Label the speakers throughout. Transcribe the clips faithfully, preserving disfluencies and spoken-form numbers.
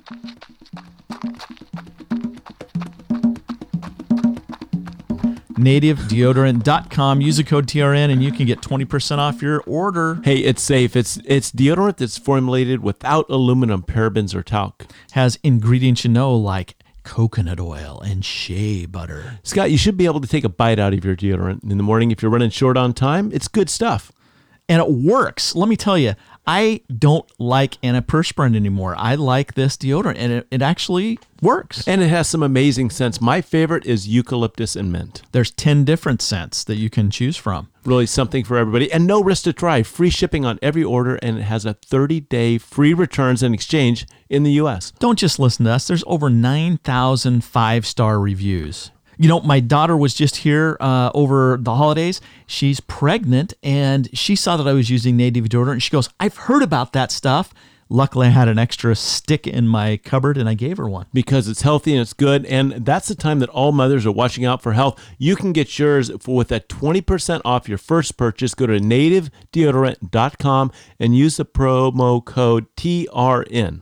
Speaker 1: native deodorant dot com. Use the code T R N and you can get twenty percent off your order.
Speaker 2: Hey, it's safe. It's it's deodorant that's formulated without aluminum, parabens, or talc.
Speaker 1: Has ingredients you know like coconut oil and shea butter.
Speaker 2: Scott, you should be able to take a bite out of your deodorant in the morning if you're running short on time. It's good stuff.
Speaker 1: And it works. Let me tell you, I don't like antiperspirant anymore. I like this deodorant, and it, it actually works.
Speaker 2: And it has some amazing scents. My favorite is eucalyptus and mint.
Speaker 1: There's ten different scents that you can choose from.
Speaker 2: Really something for everybody. And no risk to try. Free shipping on every order, and it has a thirty-day free returns and exchange in the U S.
Speaker 1: Don't just listen to us. There's over nine thousand five-star reviews. You know, my daughter was just here uh, over the holidays. She's pregnant, and she saw that I was using Native deodorant, and she goes, I've heard about that stuff. Luckily, I had an extra stick in my cupboard, and I gave her one.
Speaker 2: Because it's healthy and it's good, and that's the time that all mothers are watching out for health. You can get yours for, with that twenty percent off your first purchase. Go to native deodorant dot com and use the promo code T R N.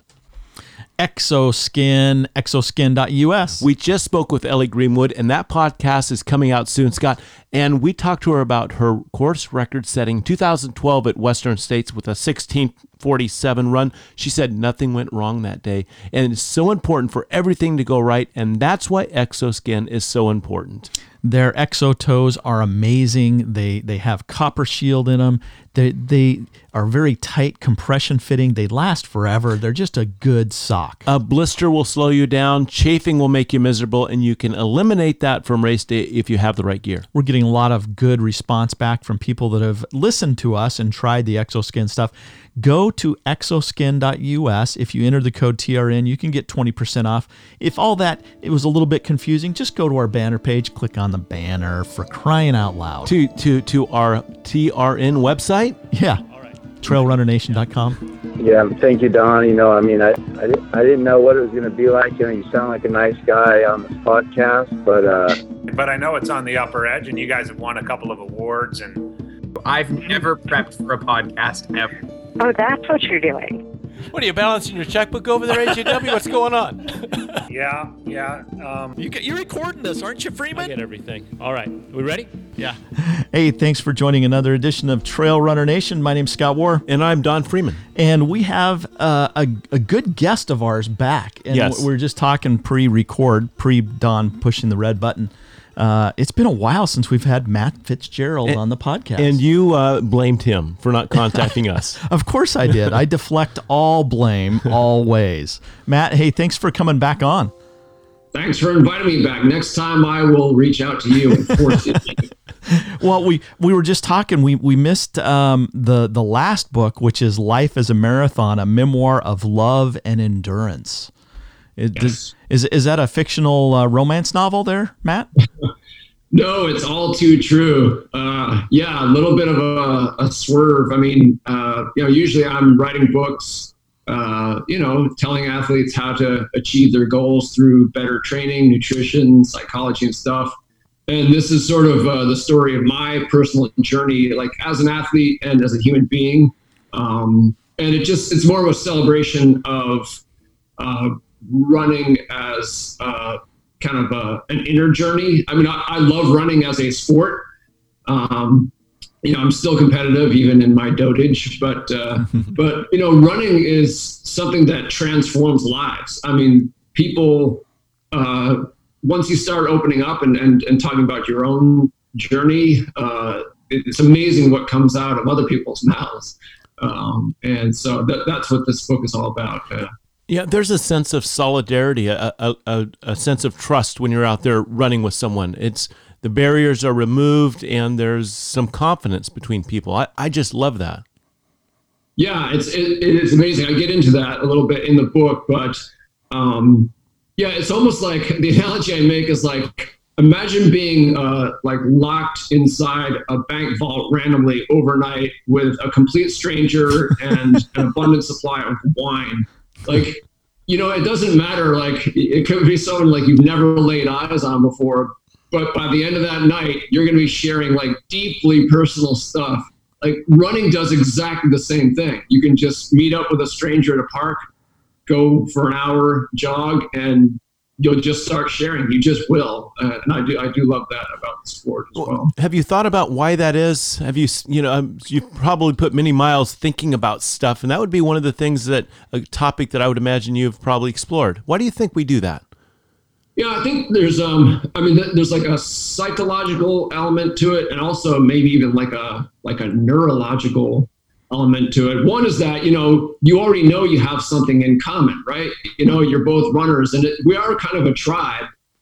Speaker 1: Exoskin, exoskin dot U S.
Speaker 2: We just spoke with Ellie Greenwood, and that podcast is coming out soon, Scott. And we talked to her about her course record setting two thousand twelve at Western States with a sixteen forty-seven run. She said nothing went wrong that day. And it's so important for everything to go right, and that's why Exoskin is so important.
Speaker 1: Their Exo toes are amazing. They they have copper shield in them. They they are very tight compression fitting. They last forever. They're just a good sock.
Speaker 2: A blister will slow you down. Chafing will make you miserable, and you can eliminate that from race day if you have the right gear.
Speaker 1: We're getting a lot of good response back from people that have listened to us and tried the Exoskin stuff. Go to exoskin dot U S. If you enter the code T R N, you can get twenty percent off. If all that it was a little bit confusing, just go to our banner page, click on the banner, for crying out loud.
Speaker 2: To to to our T R N website?
Speaker 1: Yeah. All right. trail runner nation dot com.
Speaker 3: Yeah, thank you, Don. You know, I mean, I I, didn't, I didn't know what it was going to be like. You know, you sound like a nice guy on this podcast, but... uh
Speaker 4: But I know it's on the upper edge, and you guys have won a couple of awards. And
Speaker 5: I've never prepped for a podcast ever.
Speaker 6: Oh, that's what you're doing.
Speaker 2: What are you balancing your checkbook over there, H A W? What's going on?
Speaker 4: yeah, yeah. Um,
Speaker 1: you, you're recording this, aren't you, Freeman?
Speaker 7: I get everything. All right. Are we ready?
Speaker 1: Yeah. Hey, thanks for joining another edition of Trail Runner Nation. My name's Scott Warr.
Speaker 2: And I'm Don Freeman.
Speaker 1: And we have uh, a, a good guest of ours back. And
Speaker 2: yes.
Speaker 1: we were just talking pre-record, pre-Don pushing the red button. Uh, it's been a while since we've had Matt Fitzgerald
Speaker 2: and,
Speaker 1: on the podcast.
Speaker 2: And you uh, blamed him for not contacting us.
Speaker 1: Of course I did. I deflect all blame always. Matt, hey, thanks for coming back on.
Speaker 8: Thanks for inviting me back. Next time I will reach out to you and force it.
Speaker 1: Well, we, we were just talking. We we missed um, the, the last book, which is Life as a Marathon, a memoir of love and endurance. It,
Speaker 8: yes.
Speaker 1: does, is is that a fictional uh, romance novel there, Matt?
Speaker 8: No, it's all too true. Uh, yeah, a little bit of a, a swerve. I mean, uh, you know, usually I'm writing books, uh, you know, telling athletes how to achieve their goals through better training, nutrition, psychology, and stuff. And this is sort of uh, the story of my personal journey, like as an athlete and as a human being. Um, and it just, it's more of a celebration of uh, running as uh, kind of a, an inner journey. I mean, I, I love running as a sport. Um, you know, I'm still competitive even in my dotage, but, uh, but, you know, running is something that transforms lives. I mean, people, uh, once you start opening up and, and, and talking about your own journey, uh, it's amazing what comes out of other people's mouths. Um, and so that, that's what this book is all about. Uh,
Speaker 2: Yeah, there's a sense of solidarity, a, a, a, a sense of trust when you're out there running with someone. It's the barriers are removed and there's some confidence between people. I, I just love that.
Speaker 8: Yeah, it's it, it is amazing. I get into that a little bit in the book, but um, yeah, it's almost like the analogy I make is like, imagine being uh, like locked inside a bank vault randomly overnight with a complete stranger and an abundant supply of wine. Like, you know, it doesn't matter. Like, it could be someone like you've never laid eyes on before, but by the end of that night, you're going to be sharing like deeply personal stuff. Like running does exactly the same thing. You can just meet up with a stranger at a park go for an hour jog and you'll just start sharing. You just will. Uh, and I do, I do love that about the sport as well.
Speaker 2: Have you thought about why that is? Have you, you know, um, you've probably put many miles thinking about stuff, and that would be one of the things that, a topic that I would imagine you've probably explored. Why do you think we do that?
Speaker 8: Yeah, I think there's, um, I mean, there's like a psychological element to it, and also maybe even like a, like a neurological element to it. One is that, you know, you already know you have something in common, right? You know, you're both runners, and it, we are kind of a tribe.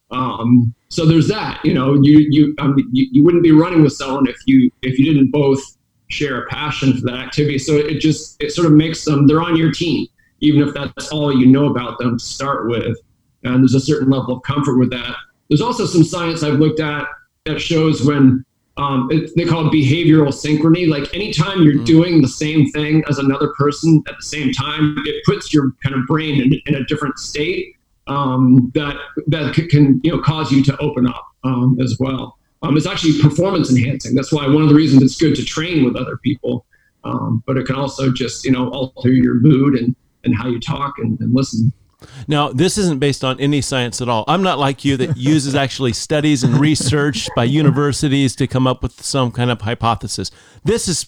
Speaker 8: Um, so there's that, you know, you, you, um, you, you wouldn't be running with someone if you, if you didn't both share a passion for that activity. So it just, it sort of makes them, they're on your team, even if that's all you know about them to start with. And there's a certain level of comfort with that. There's also some science I've looked at that shows when um, it, they call it behavioral synchrony. Like anytime you're mm. doing the same thing as another person at the same time, it puts your kind of brain in, in a different state um, that that can, you know, cause you to open up um, as well. Um, it's actually performance enhancing. That's why one of the reasons it's good to train with other people. Um, but it can also just, you know, alter your mood and, and how you talk and, and listen.
Speaker 2: Now, this isn't based on any science at all. I'm not like you that uses actually studies and research by universities to come up with some kind of hypothesis. This is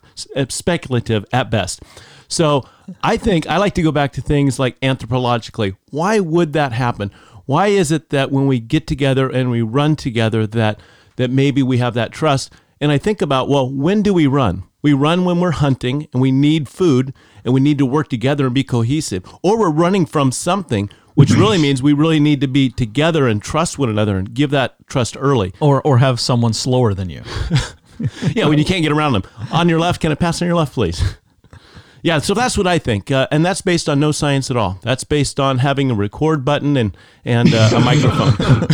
Speaker 2: speculative at best. So I think I like to go back to things like anthropologically. Why would that happen? Why is it that when we get together and we run together that that maybe we have that trust? And I think about, well, when do we run? We run when we're hunting and we need food and we need to work together and be cohesive. Or we're running from something, which really means we really need to be together and trust one another and give that trust early.
Speaker 1: Or or have someone slower than you.
Speaker 2: Yeah, when you can't get around them. On your left, can it pass on your left, please? Yeah, so that's what I think. Uh, and that's based on no science at all. That's based on having a record button and, and uh, a microphone.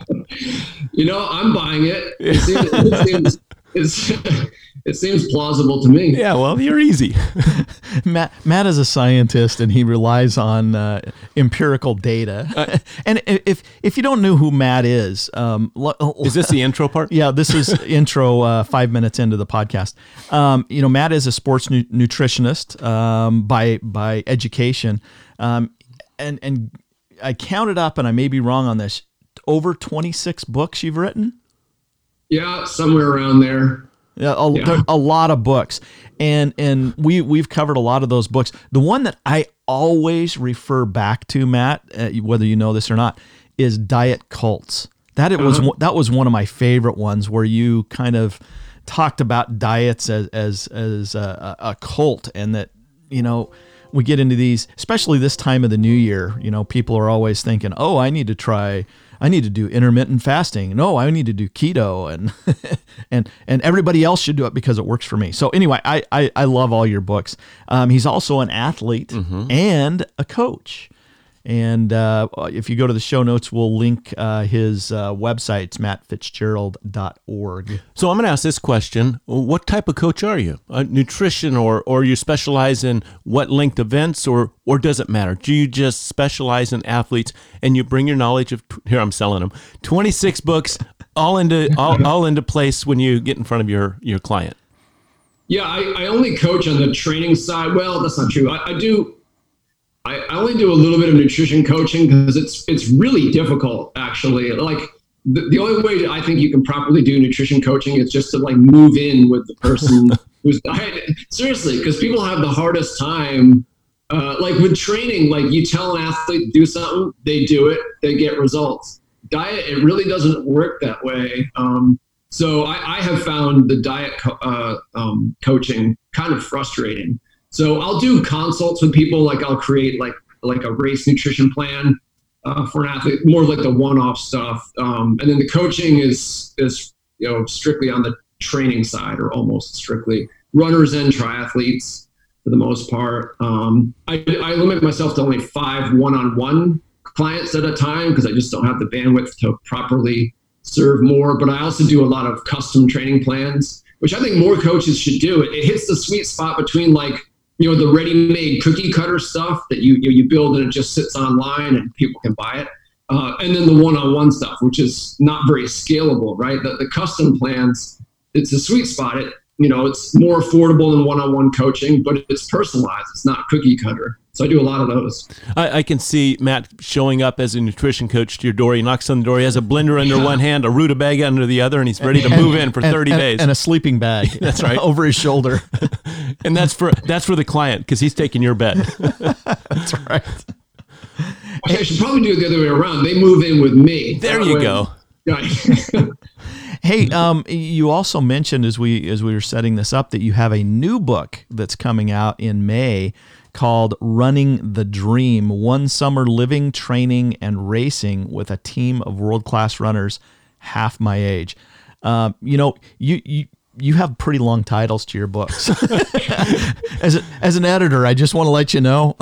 Speaker 8: You know, I'm buying it. It seems, it seems, it's, it seems plausible to me.
Speaker 2: Yeah, well, you're easy.
Speaker 1: Matt Matt is a scientist, and he relies on uh, empirical data. Uh, and if if you don't know who Matt is, um,
Speaker 2: is this the intro part?
Speaker 1: Yeah, this is intro. Uh, five minutes into the podcast. Um, you know, Matt is a sports nu- nutritionist um, by by education, um, and and I counted up, and I may be wrong on this. Over twenty-six books you've written?
Speaker 8: Yeah, somewhere around there.
Speaker 1: Yeah, a, yeah. a lot of books, and and we we've covered a lot of those books. The one that I always refer back to, Matt, uh, whether you know this or not, is Diet Cults. That it uh-huh. was that was one of my favorite ones, where you kind of talked about diets as as as a, a cult, and that, you know, we get into these, especially this time of the new year. You know, people are always thinking, "Oh, I need to try." I need to do intermittent fasting. No, I need to do keto, and and and everybody else should do it because it works for me. So anyway, I I, I love all your books. Um, he's also an athlete mm-hmm. and a coach. And uh, if you go to the show notes, we'll link uh, his uh, website. It's matt fitzgerald dot org.
Speaker 2: So I'm going to ask this question. What type of coach are you? Uh, nutrition, or or you specialize in what linked events, or or does it matter? Do you just specialize in athletes and you bring your knowledge of, here I'm selling them, twenty-six books all into all, all into place when you get in front of your, your client?
Speaker 8: Yeah, I, I only coach on the training side. Well, that's not true. I, I do... I only do a little bit of nutrition coaching because it's it's really difficult, actually. Like the, the only way I think you can properly do nutrition coaching is just to like move in with the person who's I, seriously, because people have the hardest time. Uh, like with training, like you tell an athlete to do something, they do it, they get results. Diet, it really doesn't work that way. Um, so I, I have found the diet co- uh, um, coaching kind of frustrating. So I'll do consults with people, like I'll create like like a race nutrition plan uh, for an athlete, more like the one-off stuff. Um, and then the coaching is is you know strictly on the training side, or almost strictly. Runners and triathletes for the most part. Um, I, I limit myself to only five one-on-one clients at a time because I just don't have the bandwidth to properly serve more. But I also do a lot of custom training plans, which I think more coaches should do. It, it hits the sweet spot between like, you know, the ready-made cookie cutter stuff that you you, you build and it just sits online and people can buy it. Uh, and then the one-on-one stuff, which is not very scalable, right? The, the custom plans, it's a sweet spot. It you know, it's more affordable than one-on-one coaching, but it's personalized. It's not cookie cutter. So I do a lot of those.
Speaker 2: I, I can see Matt showing up as a nutrition coach to your door. He knocks on the door. He has a blender under yeah. one hand, a rutabaga under the other, and he's ready to and, move in for thirty
Speaker 1: and,
Speaker 2: days.
Speaker 1: And a sleeping bag.
Speaker 2: That's right.
Speaker 1: Over his shoulder.
Speaker 2: And that's for that's for the client because he's taking your bed.
Speaker 1: That's right.
Speaker 8: Actually, I should probably do it the other way around. They move in with me.
Speaker 2: There you way. go.
Speaker 1: Hey, um, you also mentioned as we as we were setting this up that you have a new book that's coming out in May called Running the Dream, One Summer Living, Training, and Racing with a Team of World-Class Runners Half My Age. Uh, you know, you, you you have pretty long titles to your books. as, a, as an editor, I just want to let you know.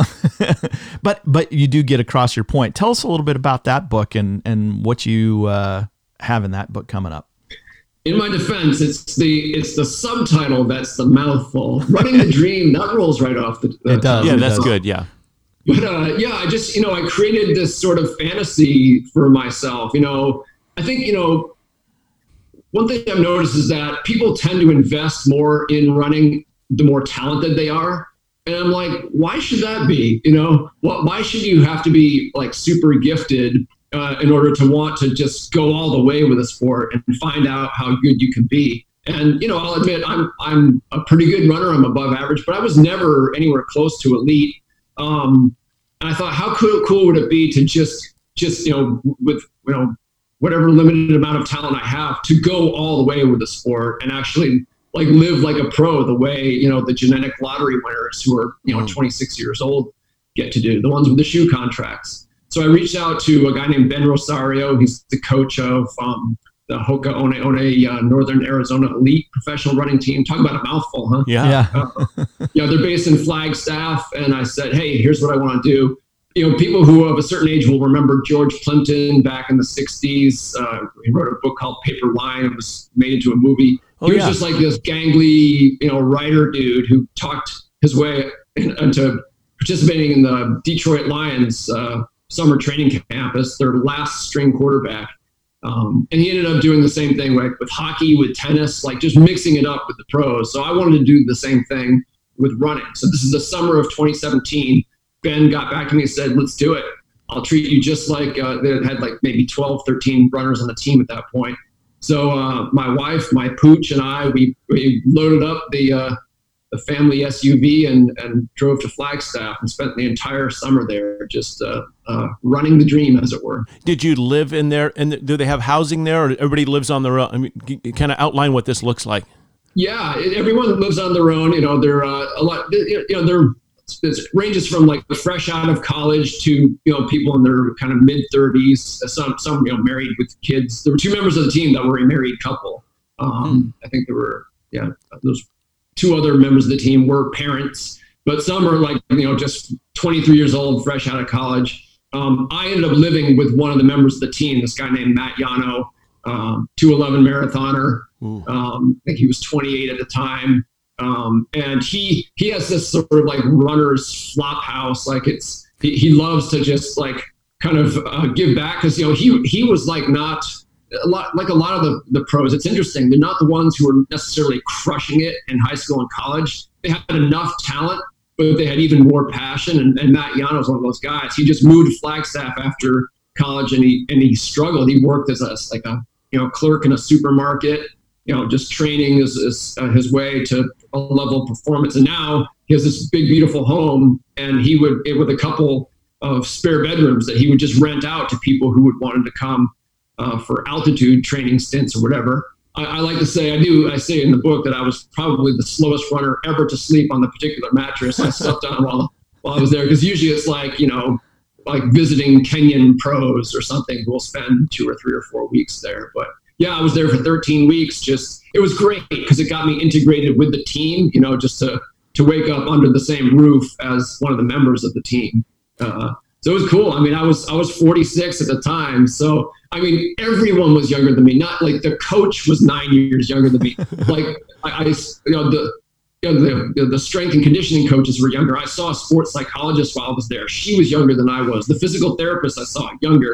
Speaker 1: but but you do get across your point. Tell us a little bit about that book and, and what you uh, have in that book coming up.
Speaker 8: In my defense, it's the it's the subtitle that's the mouthful. Running the Dream, that rolls right off the. the
Speaker 1: it does.
Speaker 2: Yeah,
Speaker 1: it
Speaker 2: that's
Speaker 1: does.
Speaker 2: good. Yeah.
Speaker 8: But uh, yeah, I just you know I created this sort of fantasy for myself. You know, I think you know one thing I've noticed is that people tend to invest more in running the more talented they are, and I'm like, why should that be? You know, why, why should you have to be like super gifted? Uh, in order to want to just go all the way with a sport and find out how good you can be. And, you know, I'll admit I'm I'm a pretty good runner. I'm above average, but I was never anywhere close to elite. Um, and I thought, how cool, cool would it be to just, just, you know, with, you know, whatever limited amount of talent I have to go all the way with the sport and actually like live like a pro the way, you know, the genetic lottery winners who are, you know, twenty-six years old get to do, the ones with the shoe contracts. So I reached out to a guy named Ben Rosario. He's the coach of um, the Hoka One One uh, Northern Arizona Elite Professional Running Team. Talk about a mouthful, huh?
Speaker 2: Yeah.
Speaker 1: Yeah.
Speaker 8: uh, yeah, they're based in Flagstaff. And I said, hey, here's what I want to do. You know, people who of a certain age will remember George Plimpton back in the sixties. Uh, he wrote a book called Paper Line. It was made into a movie.
Speaker 2: Oh,
Speaker 8: he was
Speaker 2: yeah.
Speaker 8: just like this gangly, you know, writer dude who talked his way into participating in the Detroit Lions uh, summer training camp as their last string quarterback. Um, and he ended up doing the same thing like with hockey, with tennis, like just mixing it up with the pros. So I wanted to do the same thing with running. So this is the summer of twenty seventeen. Ben got back to me and said, let's do it. I'll treat you just like uh, they had like maybe twelve, thirteen runners on the team at that point. So uh, my wife, my pooch, and I, we, we loaded up the uh, the family S U V and, and drove to Flagstaff and spent the entire summer there just uh, uh, running the dream, as it were.
Speaker 2: Did you live in there? And do they have housing there, or everybody lives on their own? I mean, kind of outline what this looks like.
Speaker 8: Yeah, it, everyone lives on their own. You know, they're uh, a lot. You know, they're it ranges from like fresh out of college to you know people in their kind of mid thirties. Some some you know married with kids. There were two members of the team that were a married couple. Um, hmm. I think there were yeah those. Two other members of the team were parents, but some are like, you know, just twenty-three years old, fresh out of college. Um, I ended up living with one of the members of the team, this guy named Matt Yano, um, two eleven marathoner. Um, I think he was twenty-eight at the time. Um, and he, he has this sort of like runner's flop house. Like it's, he, he loves to just like kind of uh, give back. Cause you know, he, he was like not, a lot like a lot of the, the pros. It's interesting. They're not the ones who are necessarily crushing it in high school and college. They had enough talent, but they had even more passion. And, and Matt Yano is one of those guys. He just moved to Flagstaff after college, and he and he struggled. He worked as a like a you know clerk in a supermarket. You know, just training his his, uh, his way to a level of performance. And now he has this big, beautiful home, and he would with a couple of spare bedrooms that he would just rent out to people who would want to come. Uh, for altitude training stints or whatever. I, I like to say, I do, I say in the book that I was probably the slowest runner ever to sleep on the particular mattress I slept on while, while I was there. Because usually it's like, you know, like visiting Kenyan pros or something who will spend two or three or four weeks there. But yeah, I was there for thirteen weeks. Just, it was great because it got me integrated with the team, you know, just to, to wake up under the same roof as one of the members of the team. Uh, So it was cool. I mean, I was I was forty-six at the time. So, I mean, everyone was younger than me. Not like the coach was nine years younger than me. Like, I, I you know, the, you know, the the strength and conditioning coaches were younger. I saw a sports psychologist while I was there. She was younger than I was. The physical therapist I saw younger.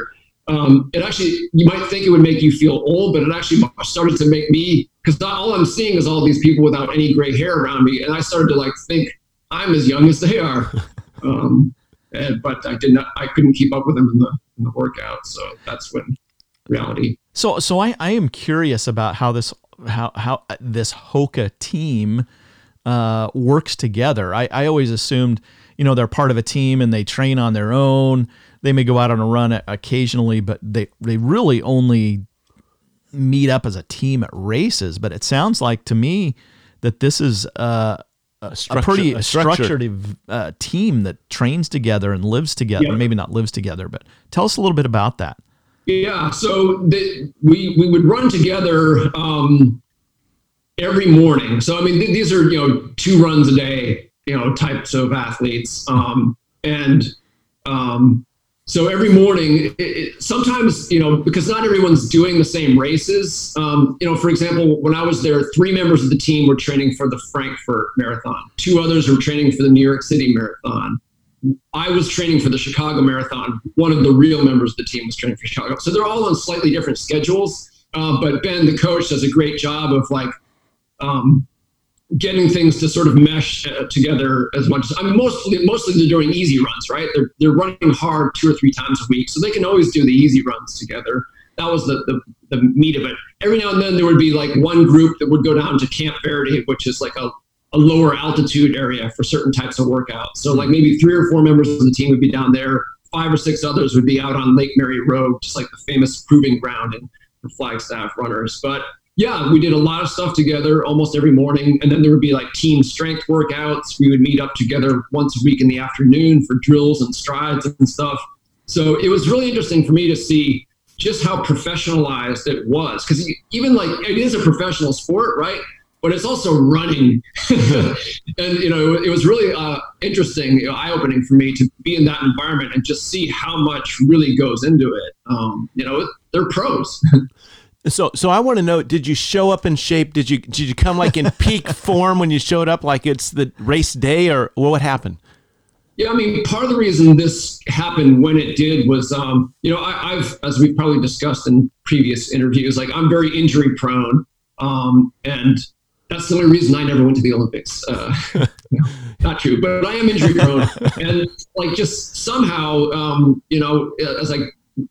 Speaker 8: um, it actually, you might think it would make you feel old, but it actually started to make me, because all I'm seeing is all these people without any gray hair around me. And I started to like think I'm as young as they are. Um, and, but I did not, I couldn't keep up with them in the, in the workout. So that's when reality.
Speaker 1: So, so I, I am curious about how this, how, how this Hoka team uh, works together. I, I always assumed, you know, they're part of a team and they train on their own. They may go out on a run occasionally, but they, they really only meet up as a team at races. But it sounds like to me that this is uh, a, a pretty a structured uh, team that trains together and lives together. Yeah. Maybe not lives together, but tell us a little bit about that.
Speaker 8: Yeah, so the, we we would run together um, every morning. So I mean, th- these are you know two runs a day, you know, types of athletes, um, and um, so every morning. It, it, sometimes you know because not everyone's doing the same races. Um, you know, for example, when I was there, three members of the team were training for the Frankfurt Marathon. Two others were training for the New York City Marathon. I was training for the Chicago Marathon. One of the real members of the team was training for Chicago. So they're all on slightly different schedules. Uh, but Ben, the coach, does a great job of like um, getting things to sort of mesh uh, together as much as I mean, mostly, mostly they're doing easy runs, right? They're, they're running hard two or three times a week. So they can always do the easy runs together. That was the, the, the meat of it. Every now and then there would be like one group that would go down to Camp Verde, which is like a a lower altitude area for certain types of workouts. So like maybe three or four members of the team would be down there. Five or six others would be out on Lake Mary Road, just like the famous proving ground and for Flagstaff runners. But yeah, we did a lot of stuff together almost every morning. And then there would be like team strength workouts. We would meet up together once a week in the afternoon for drills and strides and stuff. So it was really interesting for me to see just how professionalized it was. Because even like, it is a professional sport, right? But it's also running. And, you know, it was really uh, interesting, you know, eye-opening for me to be in that environment and just see how much really goes into it. Um, you know, they're pros.
Speaker 2: So, so I want to know, did you show up in shape? Did you, did you come like in peak form when you showed up, like it's the race day, or what happened?
Speaker 8: Yeah, I mean, part of the reason this happened when it did was, um, you know, I, I've, as we've probably discussed in previous interviews, like I'm very injury prone. Um, and that's the only reason I never went to the Olympics. Uh, not true, but I am injury prone. And like just somehow, um, you know, as I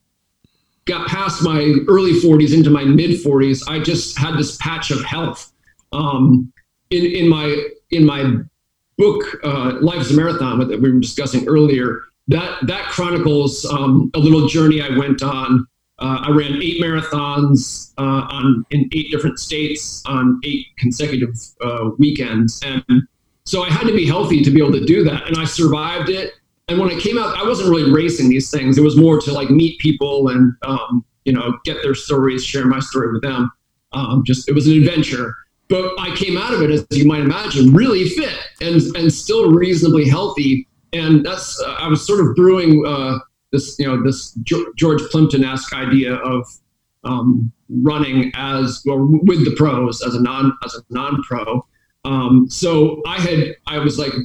Speaker 8: got past my early forties into my mid forties, I just had this patch of health. Um, in, in my in my book, uh, Life is a Marathon, that we were discussing earlier, that, that chronicles um, a little journey I went on. Uh, I ran eight marathons uh, on in eight different states on eight consecutive uh, weekends. And so I had to be healthy to be able to do that. And I survived it. And when I came out, I wasn't really racing these things. It was more to like meet people and, um, you know, get their stories, share my story with them. Um, just, it was an adventure. But I came out of it, as you might imagine, really fit and, and still reasonably healthy. And that's, uh, I was sort of brewing, uh, this, you know, this George Plimpton-esque idea of um, running as well with the pros as a non as a non-pro. Um, so I had I was like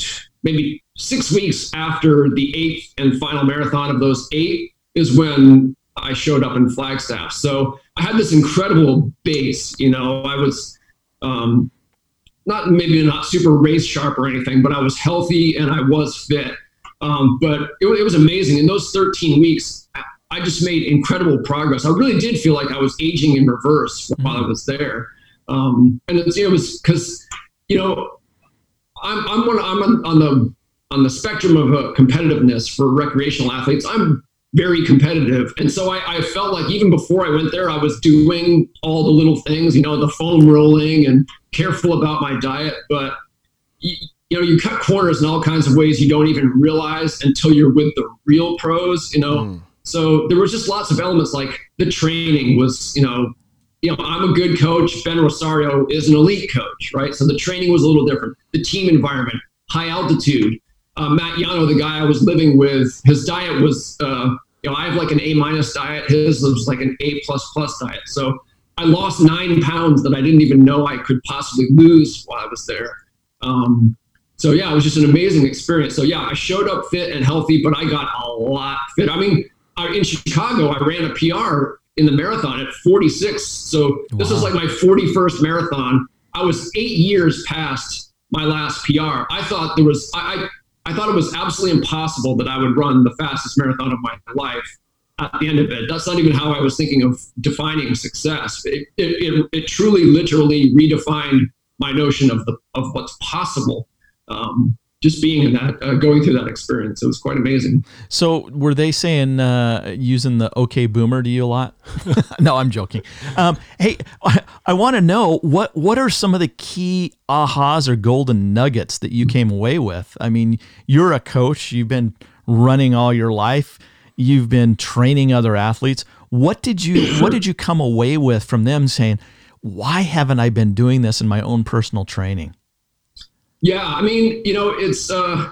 Speaker 8: maybe six weeks after the eighth and final marathon of those eight is when I showed up in Flagstaff. So I had this incredible base. You know, I was um, not maybe not super race sharp or anything, but I was healthy and I was fit. Um, but it, it was amazing. In those thirteen weeks, I just made incredible progress. I really did feel like I was aging in reverse while I was there. Um, and it's, it was because, you know, I'm I'm, one, I'm on, on the on the spectrum of uh, competitiveness for recreational athletes. I'm very competitive, and so I, I felt like even before I went there, I was doing all the little things, you know, the foam rolling and careful about my diet, but. You, You know, you cut corners in all kinds of ways you don't even realize until you're with the real pros, you know. Mm. So there was just lots of elements like the training was, you know, you know, I'm a good coach. Ben Rosario is an elite coach, right? So the training was a little different. The team environment, high altitude. Uh, Matt Yano, the guy I was living with, his diet was, uh, you know, I have like an A minus diet. His was like an A plus plus diet. So I lost nine pounds that I didn't even know I could possibly lose while I was there. Um, So yeah, it was just an amazing experience. So yeah, I showed up fit and healthy, but I got a lot fit. I mean, I, in Chicago, I ran a P R in the marathon at forty-six. So this was like my forty-first marathon. I was eight years past my last P R. I thought there was, I, I, I thought it was absolutely impossible that I would run the fastest marathon of my life at the end of it. That's not even how I was thinking of defining success. It, it, it, it truly, literally redefined my notion of the of what's possible. Um, just being in that, uh, going through that experience, it was quite amazing.
Speaker 1: So were they saying uh, using the OK Boomer to you a lot? No, I'm joking. Um, hey, I, I want to know what what are some of the key ahas or golden nuggets that you came away with? I mean, you're a coach. You've been running all your life. You've been training other athletes. What did you what did you come away with from them saying, why haven't I been doing this in my own personal training?
Speaker 8: Yeah, I mean, you know, it's, uh,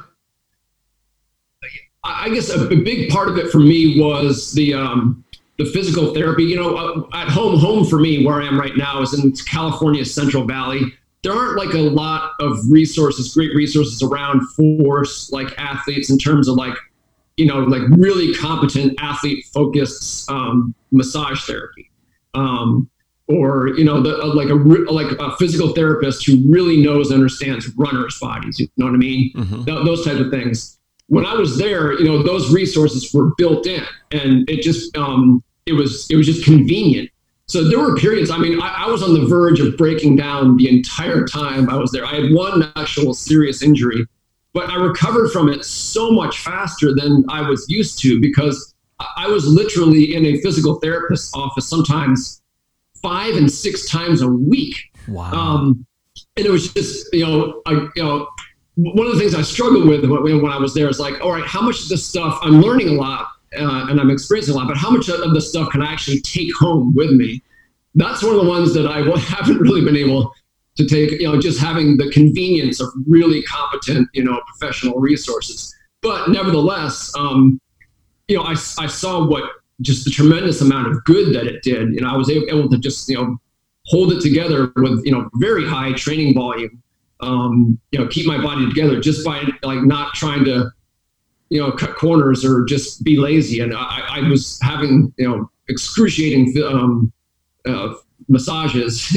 Speaker 8: I guess a, a big part of it for me was the um, the physical therapy. You know, uh, at home, home for me, where I am right now is in California's Central Valley. There aren't like a lot of resources, great resources around for like athletes in terms of like, you know, like really competent athlete focused um, massage therapy. Um, or, you know, the, uh, like a like a physical therapist who really knows and understands runners' bodies, you know what I mean? Mm-hmm. Th- those type of things. When I was there, you know, those resources were built in, and it just, um, it was, it was just convenient. So there were periods, I mean, I, I was on the verge of breaking down the entire time I was there. I had one actual serious injury, but I recovered from it so much faster than I was used to, because I was literally in a physical therapist's office sometimes five and six times a week.
Speaker 1: Wow.
Speaker 8: Um, and it was just, you know, I, you know, one of the things I struggled with when, when I was there is like, all right, how much of this stuff, I'm learning a lot uh, and I'm experiencing a lot, but how much of this stuff can I actually take home with me? That's one of the ones that I haven't really been able to take, you know, just having the convenience of really competent, you know, professional resources. But nevertheless, um, you know, I, I saw what, just the tremendous amount of good that it did. You know, I was able, able to just, you know, hold it together with, you know, very high training volume, um, you know, keep my body together just by like not trying to, you know, cut corners or just be lazy. And I, I was having, you know, excruciating um, uh, massages,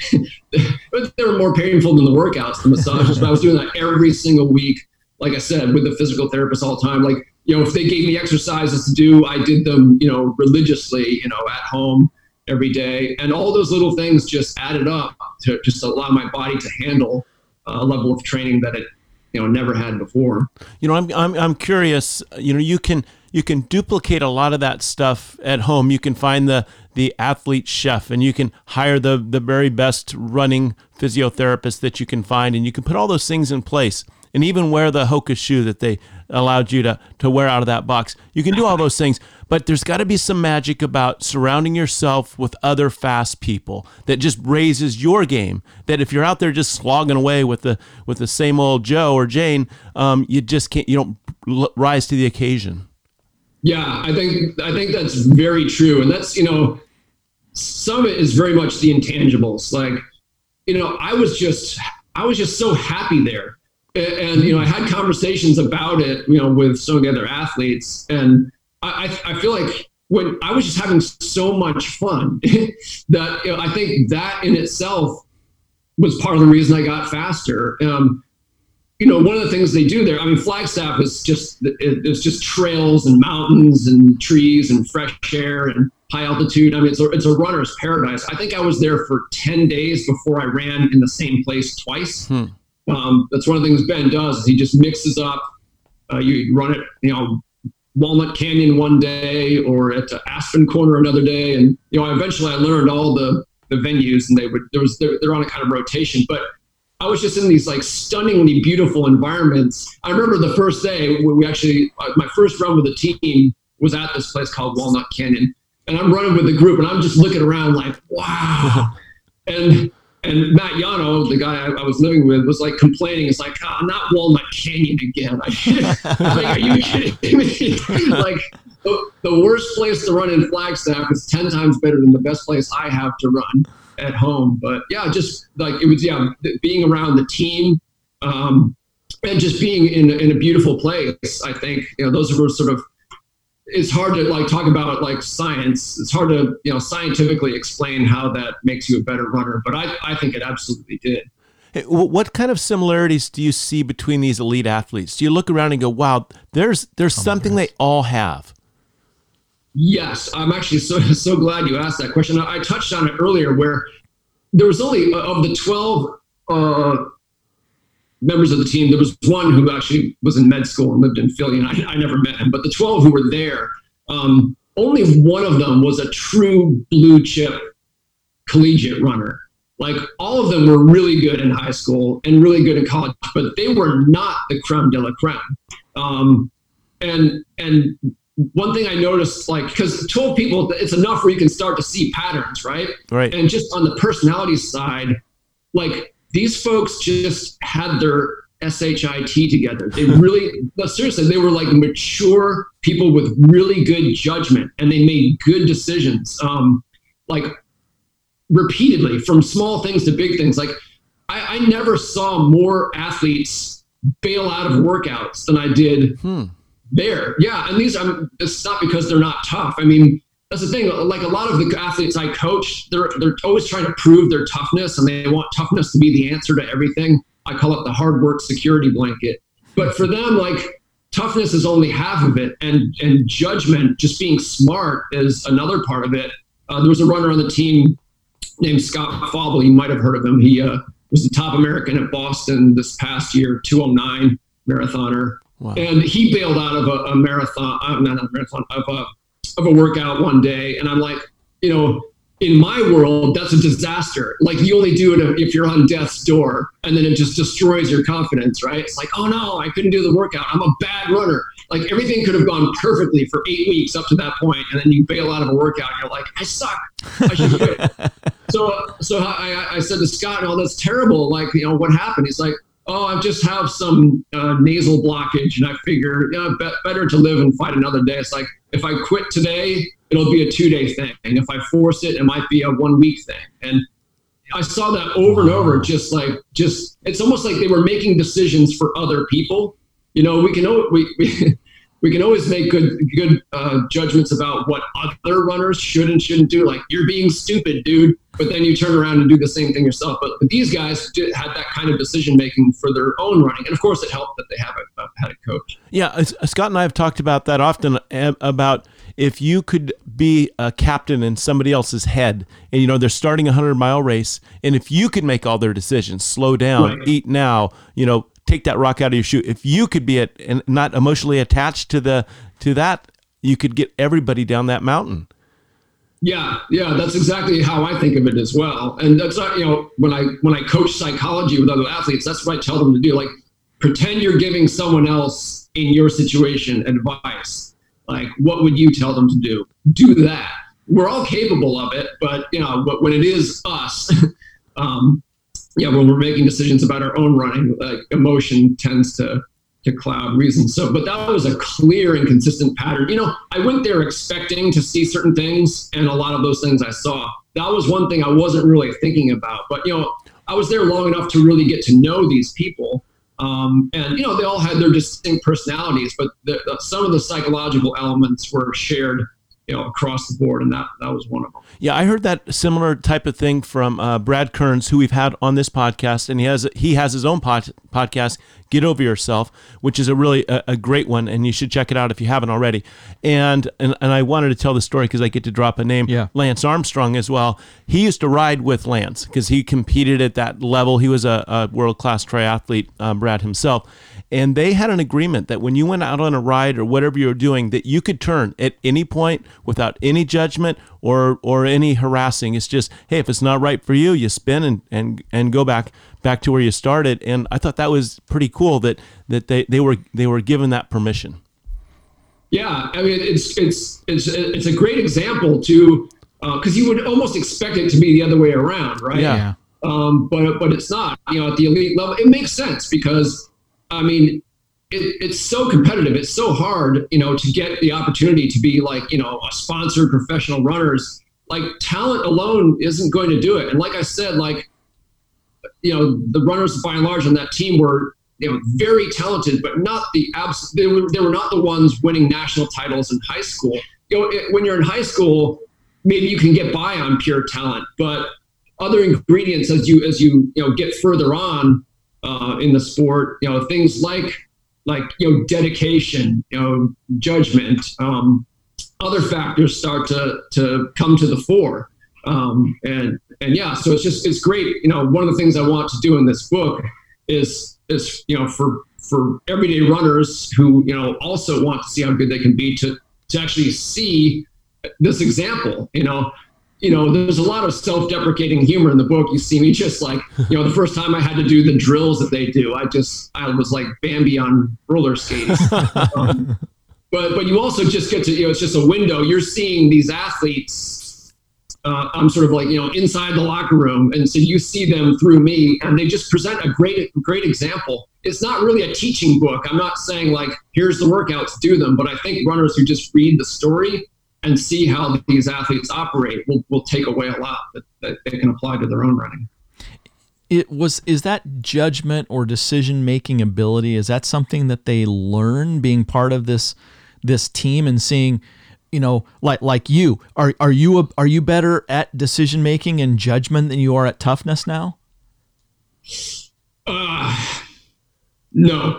Speaker 8: but they were more painful than the workouts, the massages, but I was doing that every single week. Like I said, with the physical therapist all the time, like, you know, if they gave me exercises to do, I did them, you know, religiously, you know, at home every day. And all those little things just added up to just allow my body to handle a level of training that it, you know, never had before.
Speaker 2: You know, I'm I'm I'm curious, you know, you can you can duplicate a lot of that stuff at home. You can find the the athlete chef, and you can hire the the very best running physiotherapist that you can find, and you can put all those things in place. And even wear the Hoka shoe that they allowed you to, to wear out of that box. You can do all those things, but there's got to be some magic about surrounding yourself with other fast people that just raises your game. That if you're out there just slogging away with the with the same old Joe or Jane, um, you just can't, you don't l- rise to the occasion.
Speaker 8: Yeah, I think I think that's very true, and that's, you know, some of it is very much the intangibles. Like, you know, I was just I was just so happy there. And, you know, I had conversations about it, you know, with some of the other athletes. And I, I feel like when I was just having so much fun that, you know, I think that in itself was part of the reason I got faster. Um, you know, one of the things they do there, I mean, Flagstaff is just, it's just trails and mountains and trees and fresh air and high altitude. I mean, it's a, it's a runner's paradise. I think I was there for ten days before I ran in the same place twice. Hmm. Um, that's one of the things Ben does, is he just mixes up. Uh, you run it, you know, Walnut Canyon one day or at Aspen Corner another day. And, you know, eventually I learned all the, the venues, and they would, there was, they're, they're on a kind of rotation, but I was just in these like stunningly beautiful environments. I remember the first day we actually, uh, my first run with the team was at this place called Walnut Canyon, and I'm running with the group and I'm just looking around like, wow. and, And Matt Yano, the guy I, I was living with, was like complaining. It's like, ah, oh, not Walnut Canyon again. I, like, are you kidding me? Like, the, the worst place to run in Flagstaff is ten times better than the best place I have to run at home. But yeah, just like it was, yeah, being around the team, um, and just being in in a beautiful place. I think, you know, those were sort of, it's hard to like talk about like science. It's hard to, you know, scientifically explain how that makes you a better runner, but I, I think it absolutely did.
Speaker 2: Hey, what kind of similarities do you see between these elite athletes? Do you look around and go, wow, there's there's oh something they all have?
Speaker 8: Yes, I'm actually so so glad you asked that question. I, I touched on it earlier, where there was only uh, of the twelve uh, members of the team, there was one who actually was in med school and lived in Philly, and I, I never met him. But the twelve who were there, um, only one of them was a true blue chip collegiate runner. Like all of them were really good in high school and really good in college, but they were not the creme de la creme. Um, and and one thing I noticed, like, because twelve people, it's enough where you can start to see patterns, right?
Speaker 2: Right.
Speaker 8: And just on the personality side, like these folks just had their S H I T together. They really, no, seriously, they were like mature people with really good judgment, and they made good decisions. Um, like. Repeatedly, from small things to big things. Like I, I never saw more athletes bail out of workouts than I did hmm. there. Yeah. And these, I'm, it's not because they're not tough. I mean, that's the thing. Like a lot of the athletes I coach, they're, they're always trying to prove their toughness, and they want toughness to be the answer to everything. I call it the hard work security blanket. But for them, like toughness is only half of it. And, and judgment, just being smart, is another part of it. Uh, there was a runner on the team named Scott Fauble. You might have heard of him. He uh, was the top American at Boston this past year, two oh nine marathoner. Wow. And he bailed out of a, a marathon, uh, not a marathon, of a, of a workout one day. And I'm like, you know, in my world, that's a disaster. Like you only do it if you're on death's door, and then it just destroys your confidence, right? It's like, oh no, I couldn't do the workout. I'm a bad runner. Like everything could have gone perfectly for eight weeks up to that point, and then you bail out of a workout. And you're like, I suck. I should quit. so, so I, I said to Scott, "Oh, that's terrible. Like, you know, what happened?" He's like, "Oh, I just have some uh, nasal blockage, and I figure, yeah, be- better to live and fight another day." It's like, if I quit today, it'll be a two-day thing, and if I force it, it might be a one-week thing. And I saw that over and over. Just like, just it's almost like they were making decisions for other people. You know, we can we we, we can always make good good uh, judgments about what other runners should and shouldn't do. Like, you're being stupid, dude. But then you turn around and do the same thing yourself. But, but these guys did, had that kind of decision making for their own running, and of course, it helped that they have a, had a coach.
Speaker 2: Yeah, uh, Scott and I have talked about that often, about if you could be a captain in somebody else's head, and you know they're starting a hundred mile race, and if you could make all their decisions, slow down, right. eat now, you know. Take that rock out of your shoe. If you could be it and not emotionally attached to the to that, you could get everybody down that mountain.
Speaker 8: Yeah, yeah, that's exactly how I think of it as well. And that's not, you know, when I when I coach psychology with other athletes, that's what I tell them to do. Like, pretend you're giving someone else in your situation advice. Like, what would you tell them to do? Do that. We're all capable of it, but you know, but when it is us, um, yeah, when we're making decisions about our own running, like emotion tends to to cloud reason. So, but that was a clear and consistent pattern. You know, I went there expecting to see certain things, and a lot of those things I saw. That was one thing I wasn't really thinking about. But you know, I was there long enough to really get to know these people, um, and you know, they all had their distinct personalities, but the, the, some of the psychological elements were shared, you know, across the board, and that that was one of them.
Speaker 2: Yeah, I heard that similar type of thing from uh, Brad Kearns, who we've had on this podcast, and he has he has his own pod, podcast, Get Over Yourself, which is a really a, a great one, and you should check it out if you haven't already. And and, and I wanted to tell the story because I get to drop a name,
Speaker 1: yeah.
Speaker 2: Lance Armstrong as well. He used to ride with Lance because he competed at that level. He was a, a world-class triathlete, um, Brad himself. And they had an agreement that when you went out on a ride or whatever you were doing, that you could turn at any point without any judgment or or any harassing. It's just, hey, if it's not right for you, you spin and and, and go back back to where you started. And I thought that was pretty cool that that they, they were they were given that permission.
Speaker 8: Yeah, I mean, it's it's it's it's a great example to because uh, you would almost expect it to be the other way around, right?
Speaker 2: Yeah.
Speaker 8: Um, but but it's not. You know, at the elite level, it makes sense because. I mean, it, it's so competitive. It's so hard, you know, to get the opportunity to be like, you know, a sponsored professional runners. Like, talent alone isn't going to do it. And like I said, like, you know, the runners by and large on that team were you know, very talented, but not the abs- they were, they were not the ones winning national titles in high school. You know, it, when you're in high school, maybe you can get by on pure talent, but other ingredients as you as you you know get further on uh, in the sport, you know, things like like you know dedication, you know, judgment, um, other factors start to to come to the fore, um, and and yeah, so it's just it's great. You know, one of the things I want to do in this book is is you know for for everyday runners who you know also want to see how good they can be to to actually see this example. You know. You know, there's a lot of self-deprecating humor in the book. You see me just like, you know, the first time I had to do the drills that they do, I just, I was like Bambi on roller skates. um, but but you also just get to, you know, it's just a window. You're seeing these athletes. Uh, I'm sort of like, you know, inside the locker room. And so you see them through me and they just present a great, great example. It's not really a teaching book. I'm not saying like, here's the workouts, do them. But I think runners who just read the story and see how these athletes operate will, will take away a lot that, that they can apply to their own running.
Speaker 1: It was, is that judgment or decision-making ability, is that something that they learn being part of this, this team and seeing, you know, like, like you, are, are you, a, are you better at decision-making and judgment than you are at toughness now?
Speaker 8: Uh, no,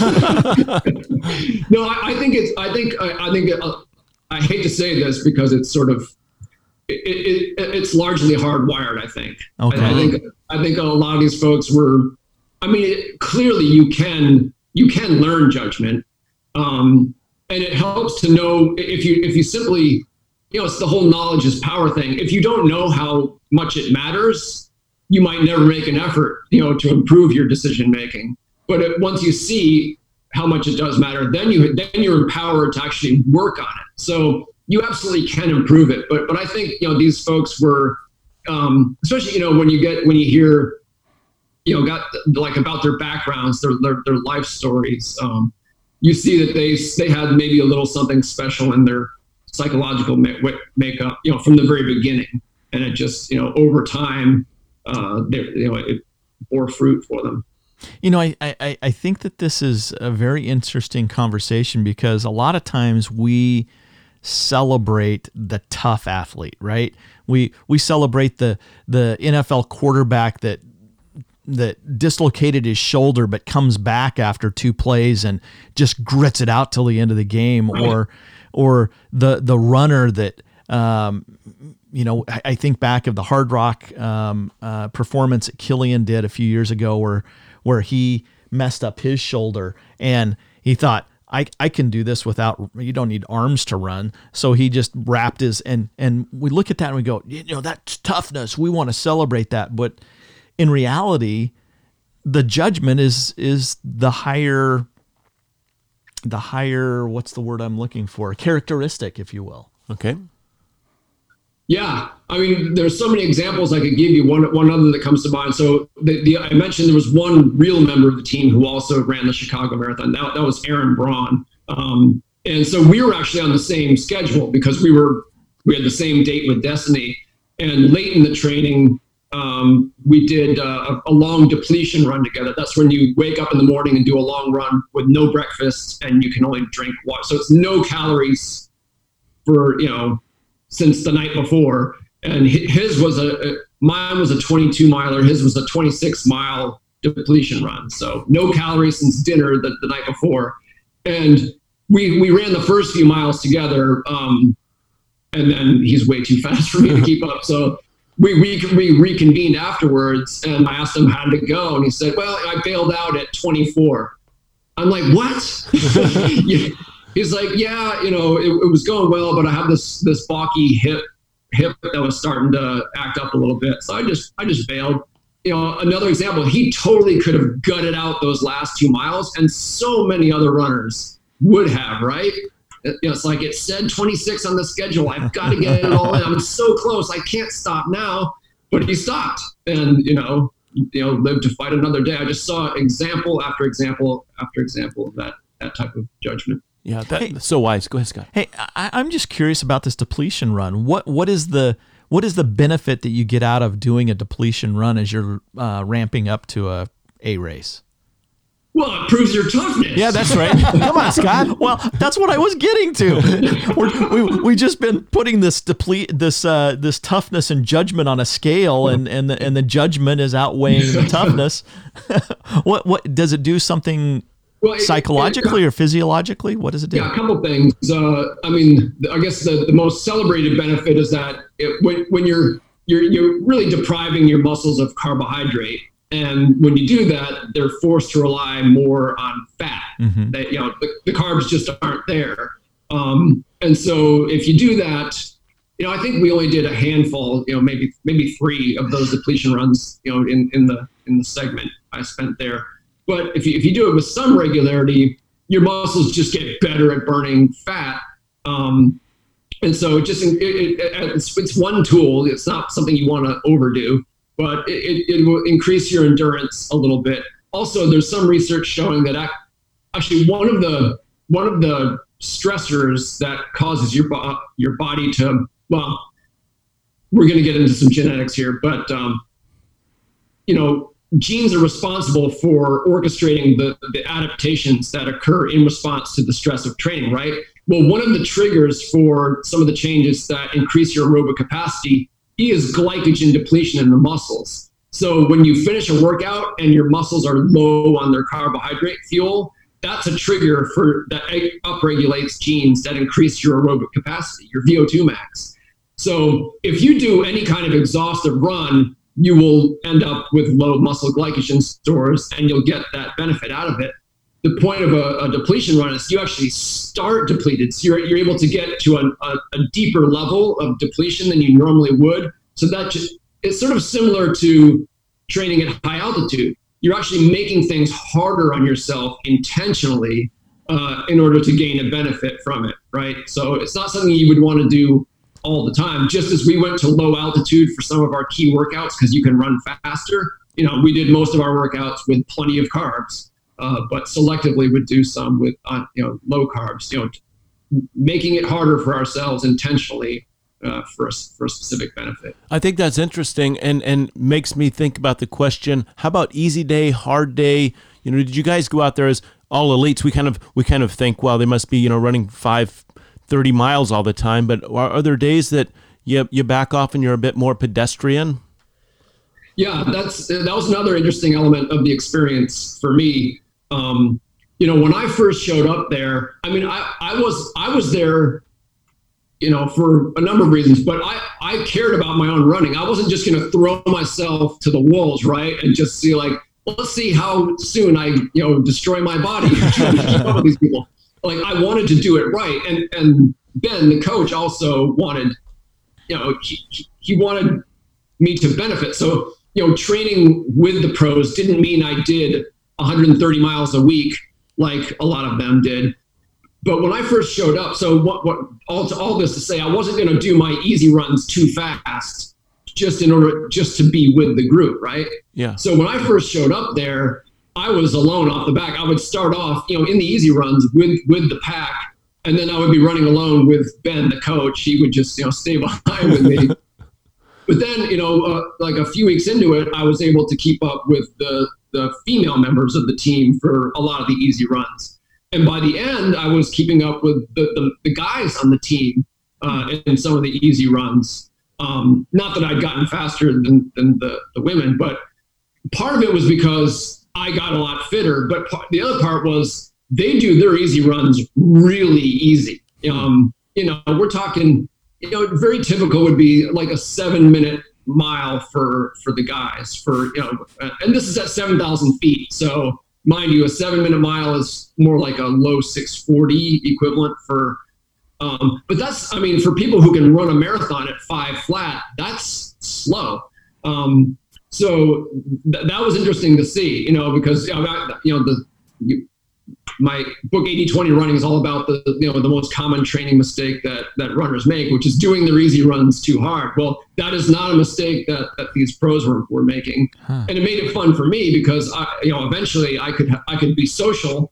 Speaker 8: no, I, I think it's, I think, I, I think, uh, I hate to say this because it's sort of, it, it, it's largely hardwired, I think.
Speaker 1: Okay.
Speaker 8: I, I think I think a lot of these folks were, I mean, it, clearly you can you can learn judgment, um, and it helps to know if you if you simply, you know, it's the whole knowledge is power thing. If you don't know how much it matters, you might never make an effort, you know, to improve your decision making. But it, once you see how much it does matter, then you then you're empowered to actually work on it. So you absolutely can improve it. But but I think you know these folks were, um, especially you know when you get when you hear, you know, got like about their backgrounds, their their, their life stories. Um, you see that they they had maybe a little something special in their psychological make, makeup, you know, from the very beginning, and it just you know over time, uh, you know, it bore fruit for them.
Speaker 1: You know, I, I, I think that this is a very interesting conversation because a lot of times we celebrate the tough athlete, right? We we celebrate the the N F L quarterback that that dislocated his shoulder but comes back after two plays and just grits it out till the end of the game, or or the the runner that um, you know I, I think back of the Hard Rock um, uh, performance that Killian did a few years ago, where where he messed up his shoulder and he thought, I, I can do this without, you don't need arms to run. So he just wrapped his, and, and we look at that and we go, you know, that's toughness. We want to celebrate that. But in reality, the judgment is, is the higher, the higher, what's the word I'm looking for? Characteristic, if you will.
Speaker 2: Okay.
Speaker 8: Yeah, I mean, there's so many examples I could give you. One one other that comes to mind. So the, the I mentioned there was one real member of the team who also ran the Chicago Marathon. That, that was Aaron Braun. Um, and so we were actually on the same schedule because we were we had the same date with Destiny. And late in the training, um, we did uh, a, a long depletion run together. That's when you wake up in the morning and do a long run with no breakfast and you can only drink water. So it's no calories for, you know, since the night before. And his was a, mine was a twenty-two miler. His was a twenty-six mile depletion run. So no calories since dinner the, the night before. And we, we ran the first few miles together. Um, and then he's way too fast for me to keep up. So we, we, we reconvened afterwards and I asked him how did it go. And he said, well, I bailed out at twenty-four. I'm like, what? yeah. He's like, yeah, you know, it, it was going well, but I have this this balky hip hip that was starting to act up a little bit. So I just I just bailed. You know, another example, he totally could have gutted out those last two miles, and so many other runners would have, right? It, you know, it's like it said twenty-six on the schedule. I've got to get it all in. I'm so close. I can't stop now. But he stopped, and you know, you know, lived to fight another day. I just saw example after example after example of that that type of judgment.
Speaker 2: Yeah, that,
Speaker 1: Hey.
Speaker 2: that's so wise. Go ahead, Scott.
Speaker 1: Hey, I, I'm just curious about this depletion run. What what is the what is the benefit that you get out of doing a depletion run as you're uh, ramping up to a a race?
Speaker 8: Well, it proves your toughness.
Speaker 2: Yeah, that's right. Come on, Scott.
Speaker 1: Well, that's what I was getting to. We're, we we just been putting this deplete this uh, this toughness and judgment on a scale, and and the, and the judgment is outweighing the toughness. what what does it do? Something
Speaker 8: well, it,
Speaker 1: psychologically
Speaker 8: it, it,
Speaker 1: or physiologically? What does it do?
Speaker 8: Yeah, a couple things. Uh, I mean, I guess the, the most celebrated benefit is that it, when when you're you're you're really depriving your muscles of carbohydrate. And when you do that, they're forced to rely more on fat. Mm-hmm. That, you know, the, the carbs just aren't there. Um, and so if you do that, you know, I think we only did a handful, you know, maybe maybe three of those depletion runs, you know, in, in the in the segment I spent there. But if you if you do it with some regularity, your muscles just get better at burning fat. Um, and so it just it, it, it's, it's one tool. It's not something you want to overdo. But it, it, it will increase your endurance a little bit. Also, there's some research showing that actually one of the one of the stressors that causes your bo- your body to, well, we're going to get into some genetics here, but um, you know, genes are responsible for orchestrating the, the adaptations that occur in response to the stress of training, right? Well, one of the triggers for some of the changes that increase your aerobic capacity is glycogen depletion in the muscles. So when you finish a workout and your muscles are low on their carbohydrate fuel, that's a trigger for that upregulates genes that increase your aerobic capacity, your V O two max. So if you do any kind of exhaustive run, you will end up with low muscle glycogen stores and you'll get that benefit out of it. The point of a, a depletion run is you actually start depleted. So you're, you're able to get to a, a, a deeper level of depletion than you normally would. So that just, it's sort of similar to training at high altitude. You're actually making things harder on yourself intentionally uh, in order to gain a benefit from it, right? So it's not something you would want to do all the time. Just as we went to low altitude for some of our key workouts because you can run faster, you know, we did most of our workouts with plenty of carbs. Uh, but selectively would do some with uh, you know low carbs, you know, making it harder for ourselves intentionally uh, for a, for a specific benefit.
Speaker 2: I think that's interesting, and and makes me think about the question: how about easy day, hard day? You know, did you guys go out there as all elites? We kind of we kind of think, well, they must be you know running five, thirty miles all the time. But are, are there days that you you back off and you're a bit more pedestrian?
Speaker 8: Yeah, that's that was another interesting element of the experience for me. Um, you know, when I first showed up there, I mean, I, I was I was there, you know, for a number of reasons, but I, I cared about my own running. I wasn't just going to throw myself to the wolves, right, and just see like, well, let's see how soon I, you know, destroy my body trying to keep up with these people. Like, I wanted to do it right, and and Ben, the coach, also wanted, you know, he he wanted me to benefit. So, you know, training with the pros didn't mean I did one hundred thirty miles a week like a lot of them did. But when I first showed up, so what, what all, all this to say, I wasn't going to do my easy runs too fast just in order just to be with the group, right?
Speaker 2: Yeah.
Speaker 8: So when I first showed up there, I was alone off the back. I would start off, you know, in the easy runs with, with the pack, and then I would be running alone with Ben, the coach. He would just, you know, stay behind with me. But then, you know, uh, like a few weeks into it, I was able to keep up with the the female members of the team for a lot of the easy runs. And by the end, I was keeping up with the, the, the guys on the team uh, in some of the easy runs. Um, not that I'd gotten faster than, than the, the women, but part of it was because I got a lot fitter. But part, the other part was they do their easy runs really easy. Um, you know, we're talking, you know, very typical would be like a seven minute mile for for the guys for, you know, and this is at seven thousand feet. So mind you, a seven minute mile is more like a low six forty equivalent for, um, but that's, I mean, for people who can run a marathon at five flat, that's slow. Um, so th- that was interesting to see, you know, because, you know, you know the, you, my book eighty twenty running is all about the, you know, the most common training mistake that, that runners make, which is doing their easy runs too hard. Well, that is not a mistake that, that these pros were, were making. Huh. And it made it fun for me because I, you know, eventually I could, I could be social.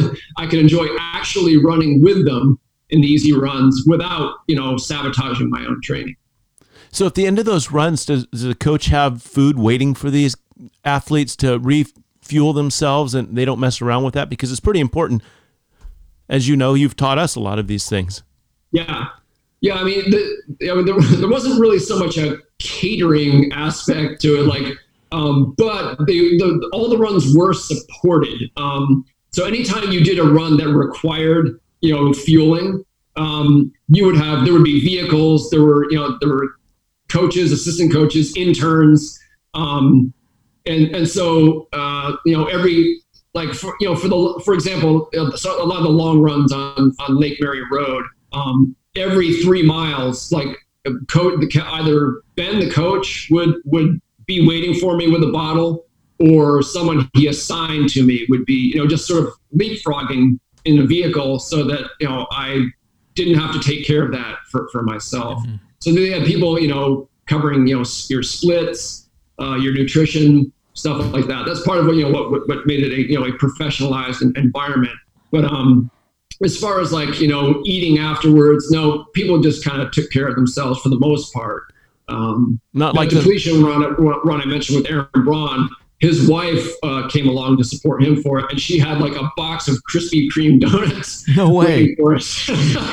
Speaker 8: I could enjoy actually running with them in the easy runs without, you know, sabotaging my own training.
Speaker 2: So at the end of those runs, does, does the coach have food waiting for these athletes to refuel fuel themselves and they don't mess around with that? Because it's pretty important. As you know, you've taught us a lot of these things.
Speaker 8: Yeah. Yeah. I mean, the, I mean there, there wasn't really so much a catering aspect to it, like, um, but the, the, all the runs were supported. Um, so anytime you did a run that required, you know, fueling, um, you would have, there would be vehicles, there were, you know, there were coaches, assistant coaches, interns. Um, and, and so, uh, you know, every, like, for, you know, for the, for example, a lot of the long runs on, on Lake Mary Road, um, every three miles, like co- the, either Ben, the coach would, would be waiting for me with a bottle, or someone he assigned to me would be, you know, just sort of leapfrogging in a vehicle so that, you know, I didn't have to take care of that for, for myself. Mm-hmm. So they had people, you know, covering, you know, your splits, uh, your nutrition, stuff like that. That's part of what, you know, what, what made it a, you know, a professionalized environment. But um, as far as like, you know, eating afterwards, no, people just kind of took care of themselves for the most part. Um,
Speaker 2: Not like
Speaker 8: the depletion run, run I mentioned with Aaron Braun, his wife uh, came along to support him for it, and she had like a box of Krispy Kreme donuts.
Speaker 1: No way.
Speaker 8: Because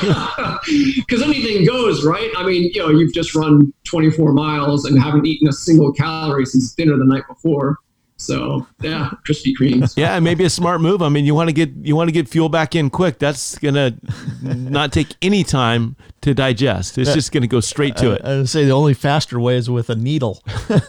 Speaker 8: anything goes, right? I mean, you know, you've just run twenty-four miles and haven't eaten a single calorie since dinner the night before. So yeah, Krispy Kremes.
Speaker 2: Yeah, maybe a smart move. I mean, you want to get you want to get fuel back in quick. That's gonna not take any time to digest. It's just gonna go straight to it.
Speaker 1: I would say the only faster way is with a needle.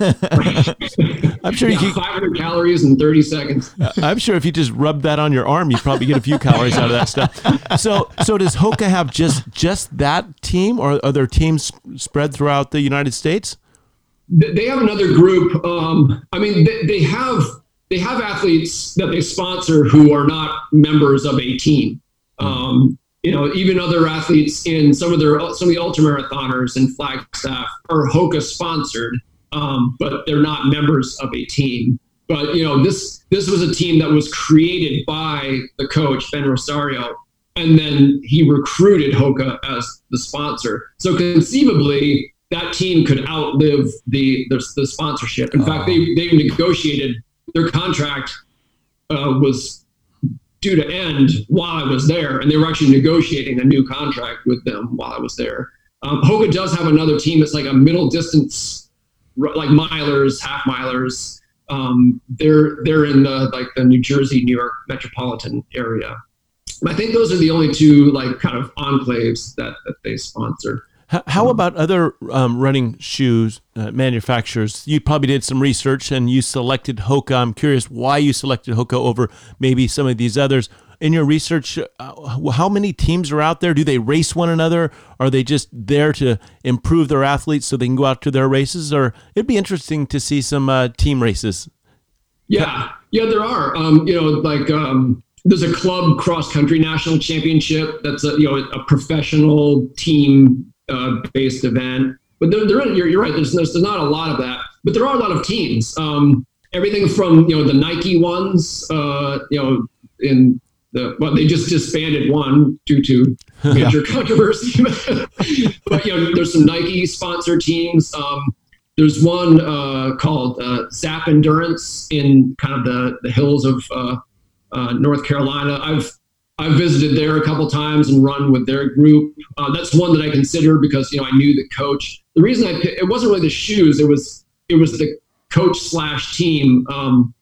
Speaker 2: I'm sure
Speaker 8: yeah,
Speaker 2: you
Speaker 8: five hundred calories in thirty seconds.
Speaker 2: I'm sure if you just rub that on your arm, you probably get a few calories out of that stuff. So, so does Hoka have just just that team, or are there teams spread throughout the United States?
Speaker 8: They have another group. Um, I mean, they, they have they have athletes that they sponsor who are not members of a team. Um, you know, even other athletes in some of their some of the ultramarathoners and Flagstaff are Hoka sponsored, um, but they're not members of a team. But you know, this this was a team that was created by the coach Ben Rosario, and then he recruited Hoka as the sponsor. So conceivably, that team could outlive the the, the sponsorship. In oh. fact, they they negotiated their contract uh, was due to end while I was there, and they were actually negotiating a new contract with them while I was there. Um, Hoka does have another team that's like a middle distance, like milers, half milers. Um, they're they're in the like the New Jersey, New York metropolitan area. I think those are the only two like kind of enclaves that that they sponsor.
Speaker 2: How about other um, running shoes uh, manufacturers? You probably did some research and you selected Hoka. I'm curious why you selected Hoka over maybe some of these others. In your research, uh, how many teams are out there? Do they race one another? Are they just there to improve their athletes so they can go out to their races? Or it'd be interesting to see some uh, team races.
Speaker 8: Yeah, yeah, there are. Um, you know, like um, there's a club cross country national championship. That's a, you know, a professional team Uh, based event, but there, there, you're, you're right. There's, there's not a lot of that, but there are a lot of teams. Um, everything from you know the Nike ones, uh, you know, in the well, they just disbanded one due to major yeah. controversy. But you know, there's some Nike sponsor teams. Um, there's one uh, called uh, Zap Endurance in kind of the the hills of uh, uh, North Carolina. I've I've visited there a couple times and run with their group. Uh, that's one that I considered because, you know, I knew the coach. The reason I picked, it wasn't really the shoes. It was, it was the coach slash team. Um,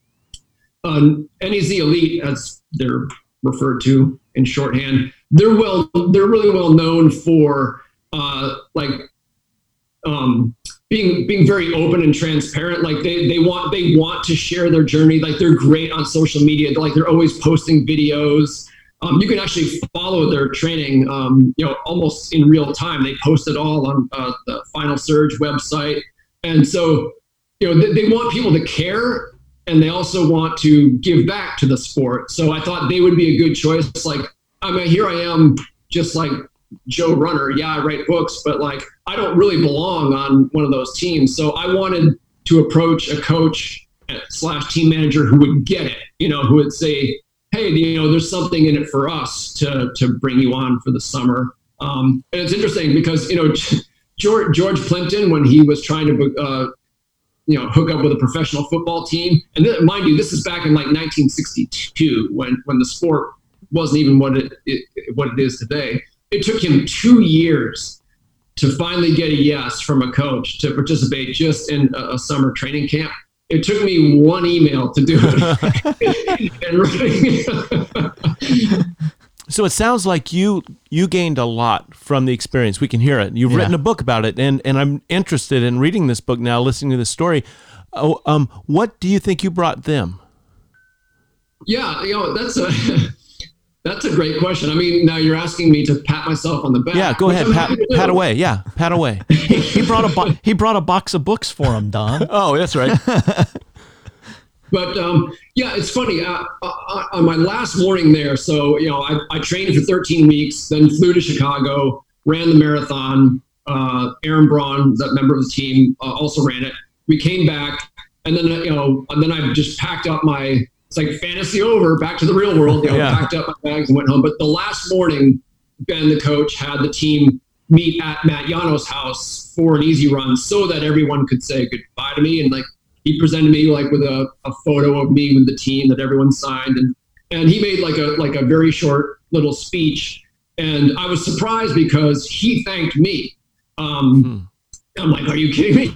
Speaker 8: uh, N E Z Elite, as they're referred to in shorthand. They're well, they're really well known for uh, like um, being, being very open and transparent. Like they, they want, they want to share their journey. Like they're great on social media. Like they're always posting videos. Um, you can actually follow their training, um, you know, almost in real time. They post it all on uh, the Final Surge website. And so, you know, they, they want people to care, and they also want to give back to the sport. So I thought they would be a good choice. Like, I mean, here I am, just like Joe Runner. Yeah, I write books, but like, I don't really belong on one of those teams. So I wanted to approach a coach slash team manager who would get it, you know, who would say, hey, you know, there's something in it for us to to bring you on for the summer. Um, and it's interesting because, you know, George, George Plimpton, when he was trying to uh, you know, hook up with a professional football team. And then, mind you, this is back in like nineteen sixty-two when, when the sport wasn't even what it, it what it is today. It took him two years to finally get a yes from a coach to participate just in a, a summer training camp. It took me one email to do it.
Speaker 2: So it sounds like you you gained a lot from the experience. We can hear it. You've
Speaker 1: Yeah.
Speaker 2: written a book about it, and, and I'm interested in reading this book now, listening to the story. Oh, um, what do you think you brought them?
Speaker 8: Yeah, you know, that's a that's a great question. I mean, now you're asking me to pat myself on the back.
Speaker 2: Yeah, go
Speaker 8: which
Speaker 2: ahead,
Speaker 8: I'm
Speaker 2: pat,
Speaker 8: happy to do.
Speaker 2: pat away. Yeah, pat away.
Speaker 1: He, he brought a bo- he brought a box of books for him, Don.
Speaker 2: Oh, that's right.
Speaker 8: But um, yeah, it's funny. Uh, uh, on my last morning there, so you know, I, I trained for thirteen weeks, then flew to Chicago, ran the marathon. Uh, Aaron Braun, that member of the team, uh, also ran it. We came back, and then you know, and then I just packed up my. It's like fantasy over, back to the real world. You know,
Speaker 2: Yeah.
Speaker 8: packed up my bags and went home. But the last morning, Ben, the coach, had the team meet at Matt Yano's house for an easy run, so that everyone could say goodbye to me. And like he presented me like with a, a photo of me with the team that everyone signed, and and he made like a like a very short little speech. And I was surprised because he thanked me. Um,
Speaker 2: Hmm.
Speaker 8: I'm like, are you kidding me?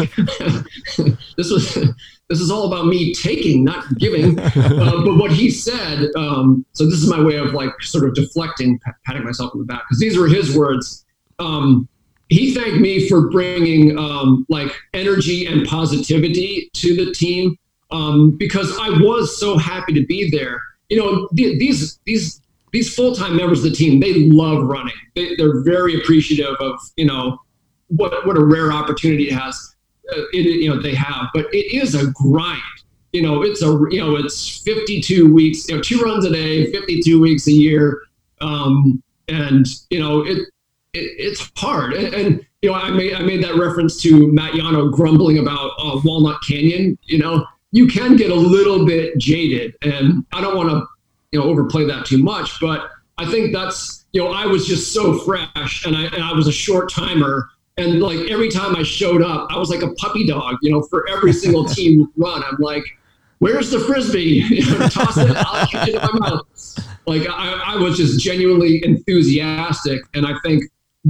Speaker 8: this was this is all about me taking, not giving. Uh, but what he said, um, so this is my way of like sort of deflecting, pat- patting myself on the back, because these were his words. Um, he thanked me for bringing um, like energy and positivity to the team um, because I was so happy to be there. You know, th- these these these full-time members of the team, they love running. They, they're very appreciative of, you know, what what a rare opportunity it has, uh, it, you know, they have, but it is a grind. You know, it's a, you know, it's fifty-two weeks, you know, two runs a day, fifty-two weeks a year. Um, and, you know, it, it it's hard. And, and, you know, I made, I made that reference to Matt Yano grumbling about uh, Walnut Canyon. You know, you can get a little bit jaded, and I don't want to, you know, overplay that too much, but I think that's, you know, I was just so fresh, and I, and I was a short timer. And like every time I showed up, I was like a puppy dog, you know, for every single team run. I'm like, where's the Frisbee? You know, toss it, I'll catch it in my mouth. Like I, I was just genuinely enthusiastic. And I think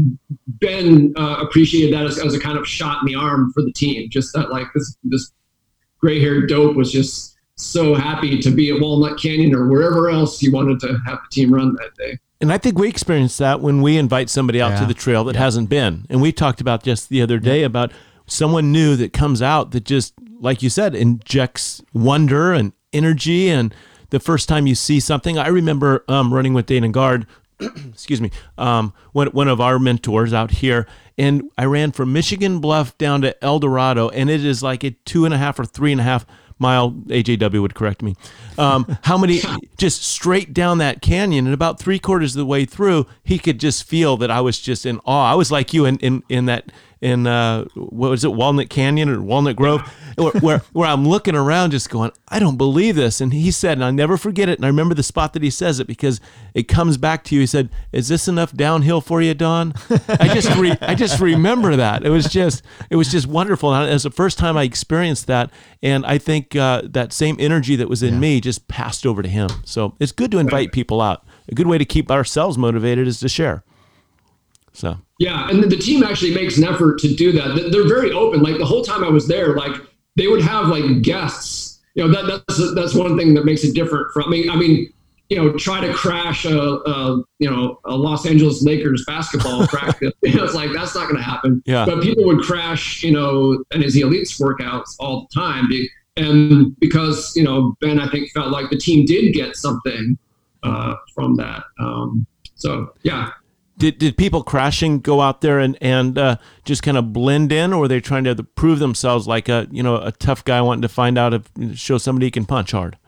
Speaker 8: Ben uh, appreciated that as, as a kind of shot in the arm for the team. Just that like this, this gray haired dope was just so happy to be at Walnut Canyon or wherever else he wanted to have the team run that day.
Speaker 2: And I think we experience that when we invite somebody out
Speaker 1: Yeah.
Speaker 2: to the trail that
Speaker 1: Yeah.
Speaker 2: hasn't been. And we talked about just the other day about someone new that comes out that just, like you said, injects wonder and energy. And the first time you see something, I remember um, running with Dana Guard, excuse me, um, one, one of our mentors out here. And I ran from Michigan Bluff down to El Dorado, and it is like a two and a half or three and a half mile, A J W would correct me. Um, how many, just straight down that canyon, and about three quarters of the way through, he could just feel that I was just in awe. I was like you in, in, in that, in, uh, what was it, Walnut Canyon or Walnut Grove, where, where, where I'm looking around just going, I don't believe this. And he said, and I'll never forget it, and I remember the spot that he says it because it comes back to you. He said, is this enough downhill for you, Don? I just, re, I just remember that. It was just, it was just wonderful. And it was the first time I experienced that. And I think uh, that same energy that was in yeah. me just passed over to him. So it's good to invite people out. A good way to keep ourselves motivated is to share. So
Speaker 8: yeah, and the team actually makes an effort to do that. They're very open. Like the whole time I was there, like they would have like guests. You know, that that's that's one thing that makes it different from. I mean, I mean, you know, try to crash a, a you know a Los Angeles Lakers basketball practice. You know, it's like that's not going to happen.
Speaker 2: Yeah.
Speaker 8: But people would crash, you know, N A Z Elites workouts all the time, and because you know Ben, I think felt like the team did get something uh, from that. Um, so yeah.
Speaker 2: Did did people crashing go out there and and uh, just kind of blend in, or were they trying to prove themselves like a you know a tough guy wanting to find out if show somebody he can punch hard?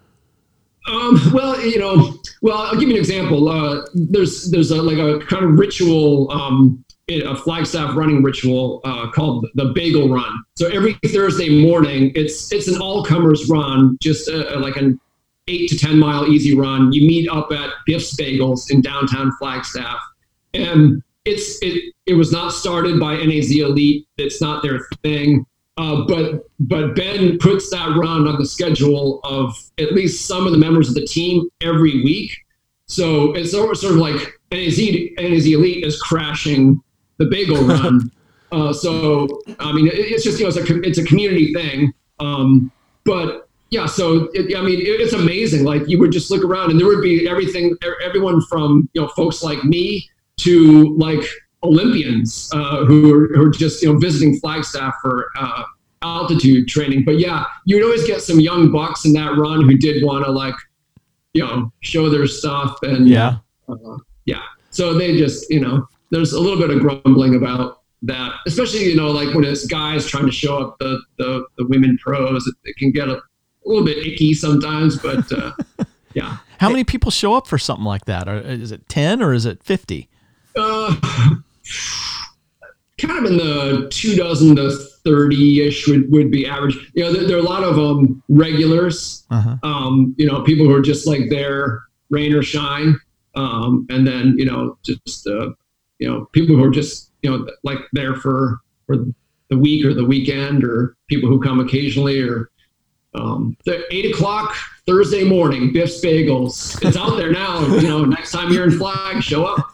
Speaker 8: Um, well, you know, well, I'll give you an example. Uh, there's there's a, like a kind of ritual, um, a Flagstaff running ritual uh, called the Bagel Run. So every Thursday morning, it's it's an all-comers run, just a, like an eight to ten mile easy run. You meet up at Biff's Bagels in downtown Flagstaff. And it's it it was not started by N A Z Elite. It's not their thing. Uh, but but Ben puts that run on the schedule of at least some of the members of the team every week. So it's sort of, sort of like N A Z, N A Z Elite is crashing the bagel run. uh, so I mean, it, it's just you know it's a it's a community thing. Um, but yeah, so it, I mean, it, it's amazing. Like you would just look around, and there would be everything, everyone from you know folks like me to like Olympians uh, who, are, who are just you know visiting Flagstaff for uh, altitude training. But yeah, you'd always get some young bucks in that run who did want to like you know show their stuff and
Speaker 1: Yeah.
Speaker 8: uh, yeah. So they just you know there's a little bit of grumbling about that, especially you know like when it's guys trying to show up the the, the women pros, it, it can get a, a little bit icky sometimes. But uh, yeah.
Speaker 1: How many people show up for something like that? Or is it ten or is it fifty?
Speaker 8: Uh, kind of in the two dozen to thirty-ish would, would be average. You know, there, there are a lot of um, regulars,
Speaker 1: Uh-huh.
Speaker 8: um, you know, people who are just like there, rain or shine. Um, and then, you know, just, uh, you know, people who are just, you know, like there for, for the week or the weekend, or people who come occasionally, or um, the eight o'clock Thursday morning, Biff's Bagels. It's out there now. You know, next time you're in Flag, show up.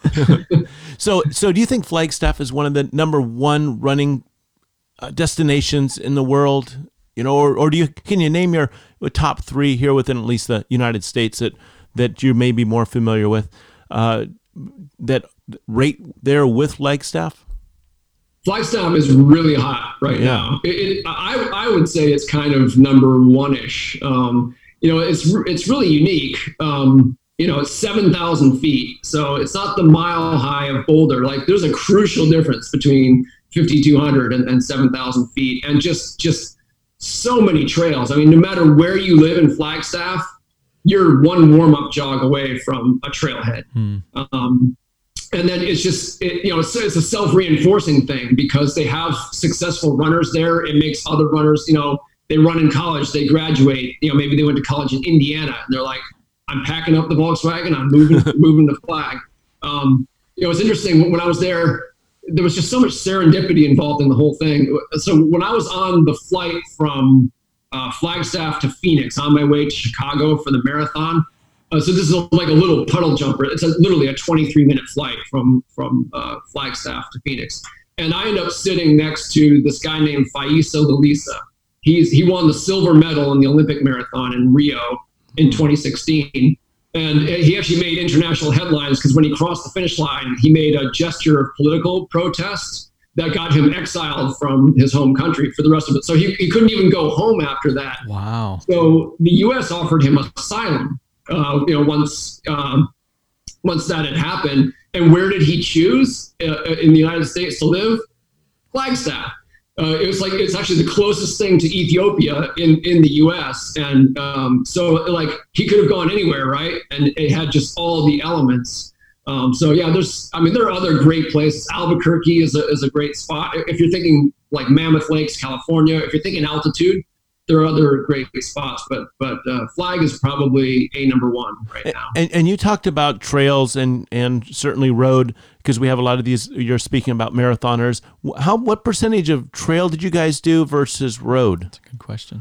Speaker 2: So, so do you think Flagstaff is one of the number one running uh, destinations in the world? You know, or, or do you can you name your top three here within at least the United States that that you may be more familiar with uh, that rate there with Flagstaff?
Speaker 8: Flagstaff is really hot right
Speaker 2: Yeah.
Speaker 8: now. It, it, I I would say it's kind of number one-ish. Um, you know, it's it's really unique. Um, you know, it's seven thousand feet, so it's not the mile high of Boulder. Like, there's a crucial difference between fifty-two hundred and, and seven thousand feet, and just just so many trails. I mean, no matter where you live in Flagstaff, you're one warm-up jog away from a trailhead.
Speaker 1: Hmm.
Speaker 8: Um, and then it's just, it, you know, it's, it's a self-reinforcing thing because they have successful runners there. It makes other runners, you know, they run in college, they graduate, you know, maybe they went to college in Indiana and they're like, I'm packing up the Volkswagen, I'm moving, moving the flag. Um, you know, it's interesting. When I was there, there was just so much serendipity involved in the whole thing. So when I was on the flight from uh, Flagstaff to Phoenix on my way to Chicago for the marathon, Uh, so this is like a little puddle jumper. It's a, literally a twenty-three minute flight from from uh, Flagstaff to Phoenix. And I end up sitting next to this guy named Faiso Lalisa. He's he won the silver medal in the Olympic marathon in Rio in twenty sixteen. And he actually made international headlines because when he crossed the finish line, he made a gesture of political protest that got him exiled from his home country for the rest of it. So he, he couldn't even go home after that.
Speaker 1: Wow.
Speaker 8: So the U S offered him asylum. Uh, you know, once um, once that had happened, and where did he choose uh, in the United States to live? Flagstaff. Uh, it was like it's actually the closest thing to Ethiopia in, in the U S And um, so, like, he could have gone anywhere, right? And it had just all the elements. Um, so yeah, there's, I mean, there are other great places. Albuquerque is a is a great spot if you're thinking like Mammoth Lakes, California. If you're thinking altitude, there are other great spots, but but uh, Flag is probably a number one right now.
Speaker 2: And and you talked about trails and and certainly road, because we have a lot of these. You're speaking about marathoners. How what percentage of trail did you guys do versus road?
Speaker 1: That's a good question.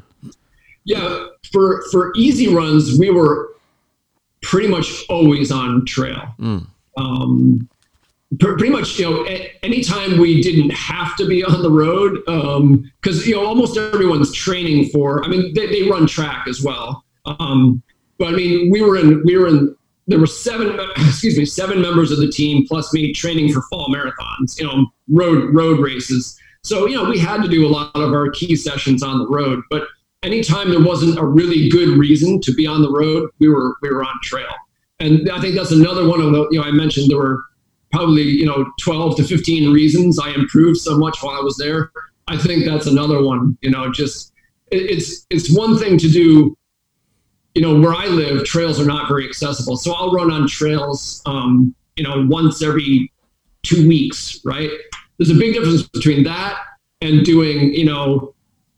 Speaker 8: Yeah, for for easy runs, we were pretty much always on trail.
Speaker 2: Mm.
Speaker 8: Um, Pretty much, you know, anytime we didn't have to be on the road, because, um, you know, almost everyone's training for, I mean, they, they run track as well. Um, but I mean, we were in, we were in, there were seven, excuse me, seven members of the team plus me training for fall marathons, you know, road, road races. So, you know, we had to do a lot of our key sessions on the road, but anytime there wasn't a really good reason to be on the road, we were, we were on trail. And I think that's another one of the, you know, I mentioned there were probably, you know, twelve to fifteen reasons I improved so much while I was there. I think that's another one, you know, just it, it's, it's one thing to do, you know, where I live, trails are not very accessible. So I'll run on trails, um, you know, once every two weeks, right? There's a big difference between that and doing, you know,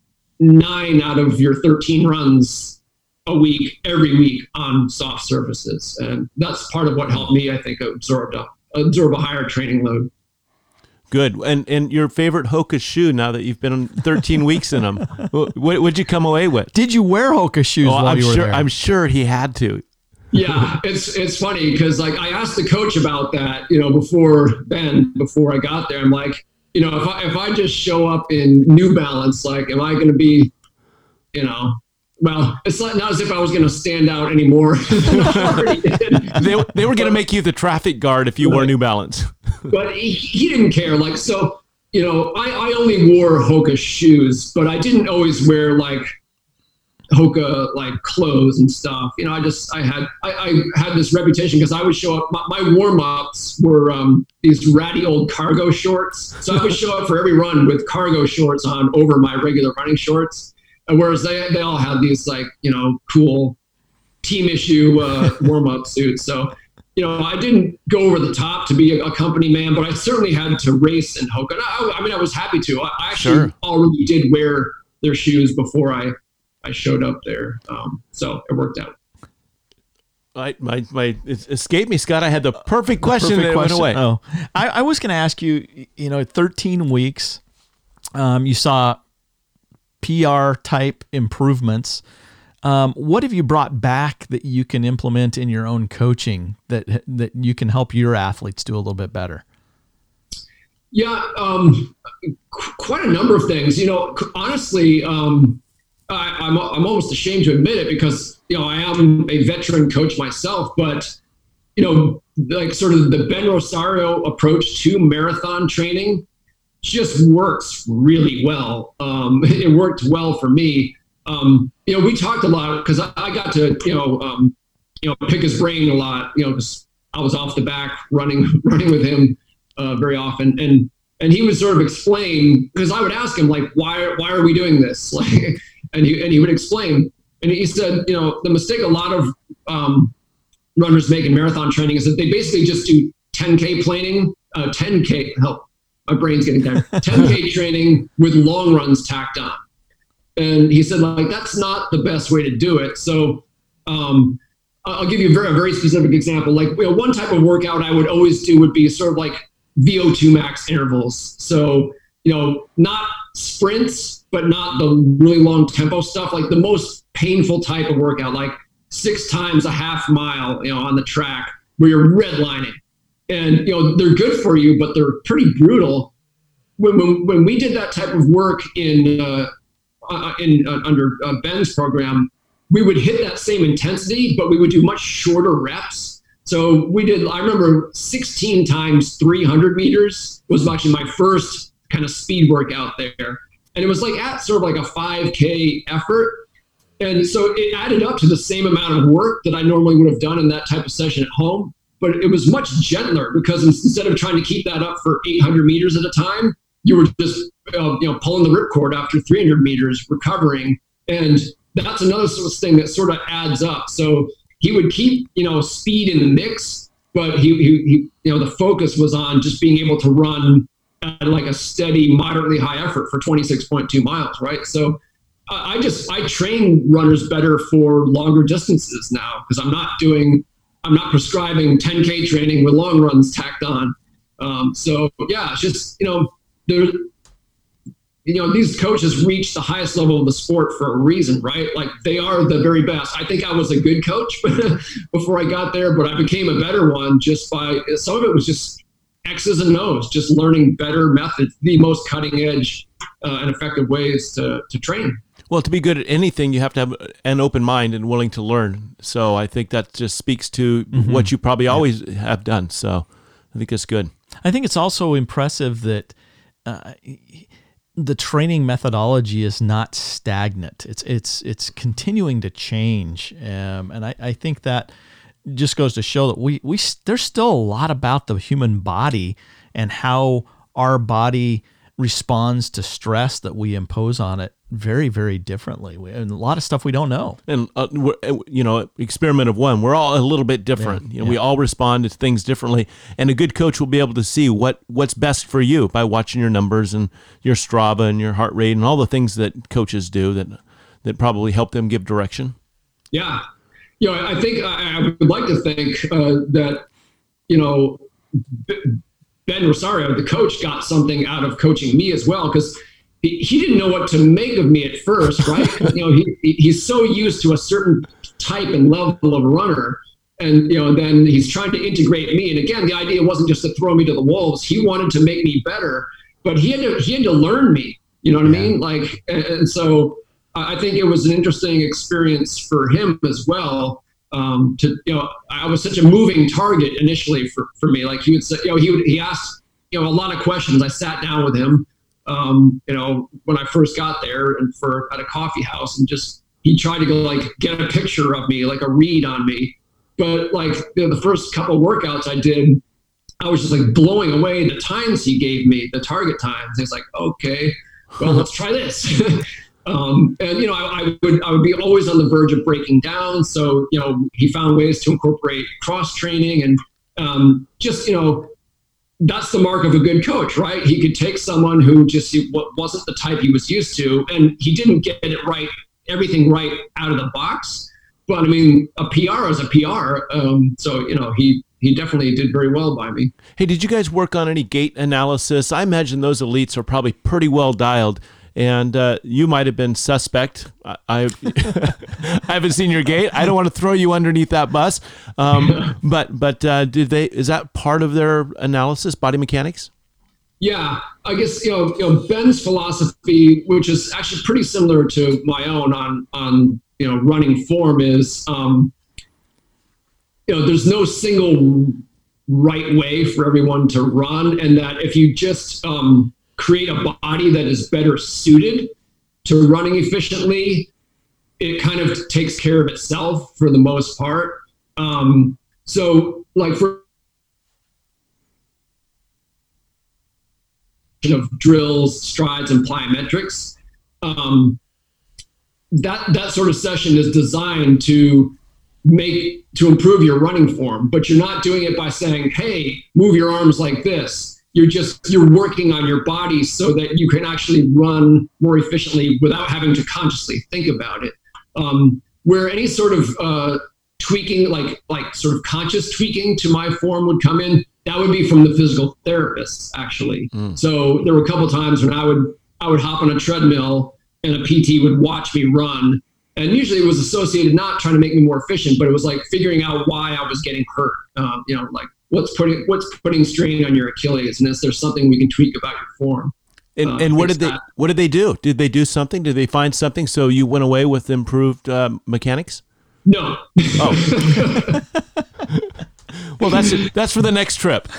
Speaker 8: nine out of your thirteen runs a week, every week on soft surfaces. And that's part of what helped me, I think, absorb a, absorb a higher training load.
Speaker 2: Good. And and your favorite Hoka shoe now that you've been thirteen weeks in them, what would you come away with?
Speaker 1: Did you wear Hoka shoes
Speaker 2: Oh,
Speaker 1: while
Speaker 2: I'm
Speaker 1: you were
Speaker 2: sure.
Speaker 1: there?
Speaker 2: I'm sure he had to.
Speaker 8: Yeah, it's it's funny because like I asked the coach about that, you know, before Ben, before I got there. I'm like, you know, if I if I just show up in New Balance, like, am I going to be, you know, well, it's not, not as if I was going to stand out anymore. than I already did.
Speaker 2: They they were going to make you the traffic guard if you wore New Balance.
Speaker 8: But he, he didn't care. Like, so, you know, I, I only wore Hoka shoes, but I didn't always wear like Hoka like clothes and stuff. You know, I just I had I, I had this reputation because I would show up. My, my warm ups were um, these ratty old cargo shorts, so I would show up for every run with cargo shorts on over my regular running shorts. And whereas they they all had these like, you know, cool team issue uh, warm up suits. So, you know, I didn't go over the top to be a, a company man, but I certainly had to race in Hoka. And I, I mean, I was happy to. I, I actually
Speaker 2: Sure.
Speaker 8: already did wear their shoes before I. I showed up there. Um, so it worked out.
Speaker 2: My, my, my, it escaped me, Scott. I had the perfect question
Speaker 1: Perfect
Speaker 2: that
Speaker 1: question.
Speaker 2: went away.
Speaker 1: Oh, I, I was going to ask you, you know, thirteen weeks, um, you saw P R type improvements. Um, what have you brought back that you can implement in your own coaching that, that you can help your athletes do a little bit better?
Speaker 8: Yeah. Um, qu- quite a number of things, you know, honestly, um, I, I'm I'm almost ashamed to admit it because, you know, I am a veteran coach myself, but, you know, like sort of the Ben Rosario approach to marathon training just works really well. Um, it worked well for me. Um, you know, we talked a lot because I, I got to, you know, um, you know, pick his brain a lot, you know, because I was off the back running, running with him uh, very often. And, and he would sort of explain, because I would ask him like, why, why are we doing this? Like, And he, and he would explain, and he said, you know, the mistake a lot of um, runners make in marathon training is that they basically just do ten K planning, uh, ten K, help, my brain's getting tired, ten K training with long runs tacked on. And he said, like, that's not the best way to do it. So um, I'll give you a very, a very specific example. Like, you know, one type of workout I would always do would be sort of like V O two max intervals. So, you know, not sprints, but not the really long tempo stuff, like the most painful type of workout, like six times a half mile, you know, on the track where you're redlining. And, you know, they're good for you, but they're pretty brutal. When when, when we did that type of work in, uh, uh, in uh, under uh, Ben's program, we would hit that same intensity, but we would do much shorter reps. So we did, I remember sixteen times three hundred meters was actually my first kind of speed workout there. And it was like at sort of like a five K effort. And so it added up to the same amount of work that I normally would have done in that type of session at home. But it was much gentler because instead of trying to keep that up for eight hundred meters at a time, you were just uh, you know pulling the ripcord after three hundred meters, recovering. And that's another sort of thing that sort of adds up. So he would keep, you know, speed in the mix, but he, he, he you know, the focus was on just being able to run at like a steady, moderately high effort for twenty-six point two miles, right? So uh, I just, I train runners better for longer distances now because I'm not doing, I'm not prescribing ten K training with long runs tacked on. Um, so yeah, it's just, you know, there, you know, these coaches reach the highest level of the sport for a reason, right? Like they are the very best. I think I was a good coach before I got there, but I became a better one just by, some of it was just X's and O's, just learning better methods, the most cutting edge uh, and effective ways to, to train.
Speaker 2: Well, to be good at anything, you have to have an open mind and willing to learn. So I think that just speaks to mm-hmm. what you probably always yeah. have done. So I think it's good.
Speaker 1: I think it's also impressive that uh, the training methodology is not stagnant. It's it's it's continuing to change, um, and I, I think that just goes to show that we we there's still a lot about the human body and how our body responds to stress that we impose on it very, very differently. We, and a lot of stuff we don't know.
Speaker 2: And, uh, we're, you know, experiment of one, we're all a little bit different. Yeah, you know, yeah. We all respond to things differently. And a good coach will be able to see what, what's best for you by watching your numbers and your Strava and your heart rate and all the things that coaches do that, that probably help them give direction.
Speaker 8: Yeah. You know, I think I, I would like to think uh, that, you know, b- Ben Rosario, the coach, got something out of coaching me as well, because he, he didn't know what to make of me at first, right? you know, he, he's so used to a certain type and level of runner, and you know, then he's trying to integrate me. And again, the idea wasn't just to throw me to the wolves. He wanted to make me better, but he had to he had to learn me. You know what yeah. I mean? Like, and, and so I think it was an interesting experience for him as well. Um, to you know, I was such a moving target initially for, for me. Like he would say, you know, he would he asked you know a lot of questions. I sat down with him, um, you know, when I first got there and for at a coffee house, and just he tried to go like get a picture of me, like a read on me. But like you know, the first couple of workouts I did, I was just like blowing away the times he gave me, the target times. He's like, okay, well, let's try this. Um, and, you know, I, I would I would be always on the verge of breaking down. So, you know, he found ways to incorporate cross training and um, just, you know, that's the mark of a good coach, right? He could take someone who just he wasn't the type he was used to, and he didn't get it right, everything right out of the box. But I mean, a P R is a P R. Um, so, you know, he he definitely did very well by me.
Speaker 2: Hey, did you guys work on any gait analysis? I imagine those elites are probably pretty well dialed. And uh, you might have been suspect. I, I, I haven't seen your gait. I don't want to throw you underneath that bus. Um, but but uh, did they? Is that part of their analysis, body mechanics?
Speaker 8: Yeah, I guess you know, you know Ben's philosophy, which is actually pretty similar to my own on on you know running form, is um, you know there's no single right way for everyone to run, and that if you just um, create a body that is better suited to running efficiently, it kind of takes care of itself for the most part. Um, so like for of drills, strides, and plyometrics, um, that, that sort of session is designed to make, to improve your running form, but you're not doing it by saying, hey, move your arms like this. You're just, you're working on your body so that you can actually run more efficiently without having to consciously think about it. Um, where any sort of uh, tweaking, like like sort of conscious tweaking to my form would come in, that would be from the physical therapists, actually. Mm. So there were a couple of times when I would I would hop on a treadmill and a P T would watch me run. And usually it was associated not trying to make me more efficient, but it was like figuring out why I was getting hurt. Um, you know, like what's putting what's putting strain on your Achilles, and is there something we can tweak about your form?
Speaker 2: And, uh, and what did they that. what did they do? Did they do something? Did they find something so you went away with improved uh, mechanics?
Speaker 8: No.
Speaker 2: Oh. Well, that's it. That's for the next trip.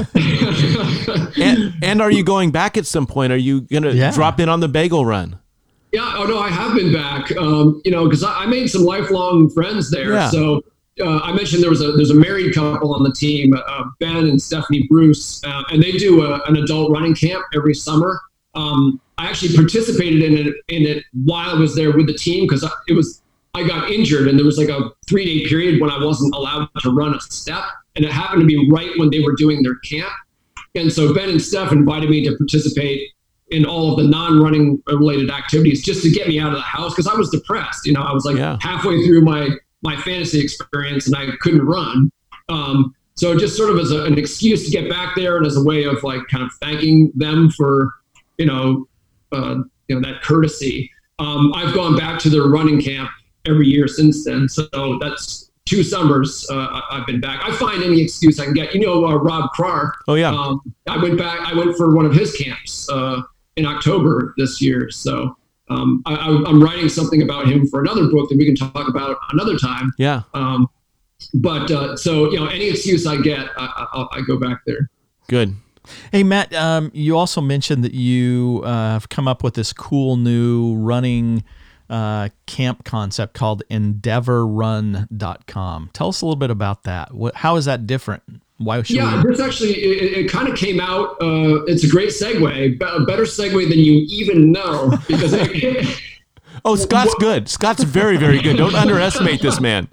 Speaker 2: and, and are you going back at some point? Are you going to yeah. drop in on the bagel run?
Speaker 8: Yeah. Oh no, I have been back. Um, you know, because I, I made some lifelong friends there. Yeah. So. Uh, I mentioned there was a there's a married couple on the team, uh, Ben and Stephanie Bruce, uh, and they do a, an adult running camp every summer. Um, I actually participated in it in it while I was there with the team because it was I got injured and there was like a three day period when I wasn't allowed to run a step, and it happened to be right when they were doing their camp. And so Ben and Steph invited me to participate in all of the non-running related activities just to get me out of the house because I was depressed. You know, I was like yeah. halfway through my my fantasy experience and I couldn't run. Um, so just sort of as a, an excuse to get back there and as a way of like kind of thanking them for, you know, uh, you know, that courtesy. Um, I've gone back to their running camp every year since then. So that's two summers uh, I've been back. I find any excuse I can get. You know, uh, Rob Krar.
Speaker 2: Oh yeah.
Speaker 8: Um, I went back. I went for one of his camps uh, in October this year. So um, I, I'm writing something about him for another book that we can talk about another time.
Speaker 2: Yeah.
Speaker 8: Um, but uh, so you know, any excuse I get, I, I, I go back there.
Speaker 2: Good.
Speaker 1: Hey, Matt, um, you also mentioned that you uh, have come up with this cool new running uh, camp concept called endeavor run dot com. Tell us a little bit about that. What, how is that different? Why should
Speaker 8: yeah,
Speaker 1: we...
Speaker 8: this actually, it, it kind of came out, uh, it's a great segue, a better segue than you even know. because it,
Speaker 2: Oh, Scott's what, good. Scott's very, very good. Don't underestimate this man.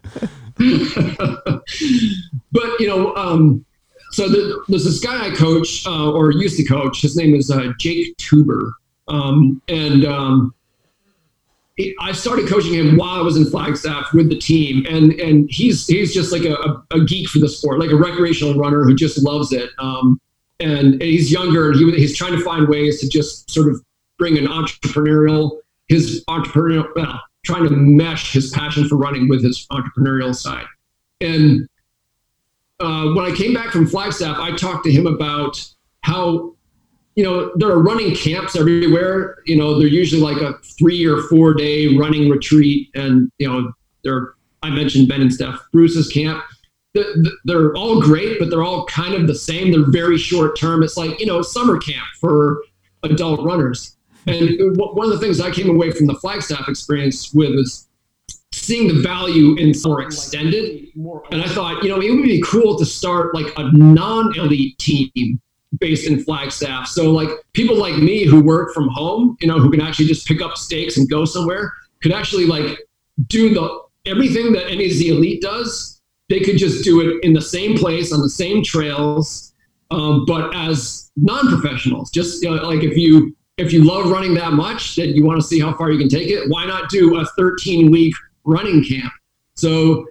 Speaker 8: But, you know, um, so the, there's this guy I coach uh, or used to coach. His name is uh, Jake Tuber. Um, and um, he, I started coaching him while I was in Flagstaff with the team. And and he's he's just like a, a, a geek for the sport, like a recreational runner who just loves it. Um, and he's younger, and he, he's trying to find ways to just sort of bring an entrepreneurial, his entrepreneurial, well, trying to mesh his passion for running with his entrepreneurial side. And uh, when I came back from Flagstaff, I talked to him about how, you know, there are running camps everywhere. You know, they're usually like a three or four day running retreat. And, you know, they're, I mentioned Ben and Steph Bruce's camp. They're all great, but they're all kind of the same. They're very short term. It's like, you know, summer camp for adult runners. And one of the things I came away from the Flagstaff experience with is seeing the value in more extended. And I thought, you know, it would be cool to start like a non-elite team based in Flagstaff. So like people like me who work from home, you know, who can actually just pick up stakes and go somewhere, could actually like do the everything that any of the elite does. They could just do it in the same place on the same trails, um, but as non-professionals. Just, you know, like if you if you love running that much that you want to see how far you can take it, why not do a thirteen week running camp? So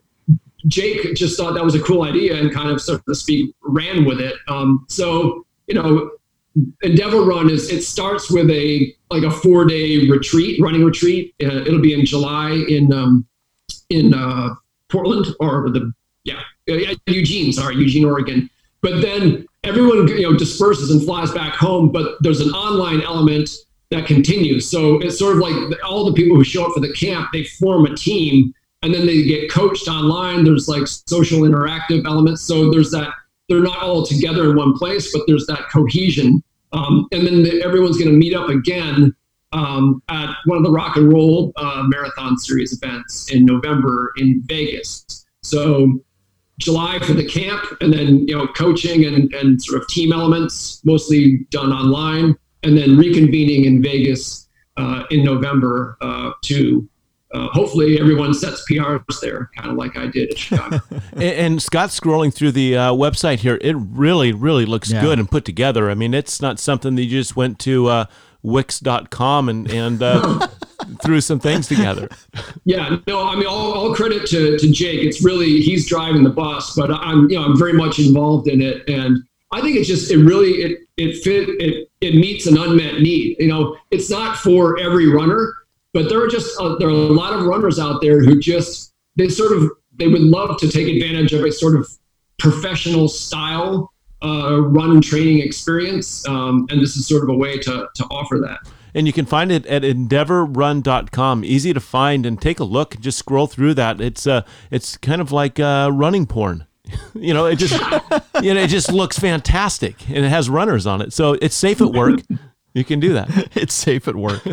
Speaker 8: Jake just thought that was a cool idea and kind of, so to speak, ran with it. Um, so, you know, Endeavor Run is, it starts with a, like a four day retreat, running retreat. Uh, it'll be in July in, um, in uh, Portland or the, yeah, Eugene, sorry, Eugene, Oregon. But then everyone, you know, disperses and flies back home, but there's an online element that continues. So it's sort of like all the people who show up for the camp, they form a team and then they get coached online. There's like social interactive elements. So there's that, they're not all together in one place, but there's that cohesion. Um, and then the, everyone's going to meet up again um, at one of the Rock and Roll uh, Marathon Series events in November in Vegas. So July for the camp, and then, you know, coaching and, and sort of team elements, mostly done online, and then reconvening in Vegas uh, in November uh, to uh, hopefully everyone sets P Rs there, kind of like I did at Chicago.
Speaker 2: and, and Scott, scrolling through the uh, website here, it really, really looks
Speaker 1: Yeah.
Speaker 2: good and put together. I mean, it's not something that you just went to uh, Wix dot com and, and uh, threw some things together.
Speaker 8: Yeah, no, I mean, all, all credit to, to Jake. It's really, he's driving the bus, but I'm, you know, I'm very much involved in it. And I think it just, it really, it, it fit, it, it meets an unmet need. You know, it's not for every runner, but there are just, uh, there are a lot of runners out there who just, they sort of, they would love to take advantage of a sort of professional style uh, run training experience. Um, and this is sort of a way to, to offer that.
Speaker 2: And you can find it at endeavor run dot com. Easy to find, and take a look. Just scroll through that. It's uh, it's kind of like uh, running porn. you know, it just you know, it just looks fantastic, and it has runners on it. So it's safe at work. You can do that.
Speaker 1: It's safe at work.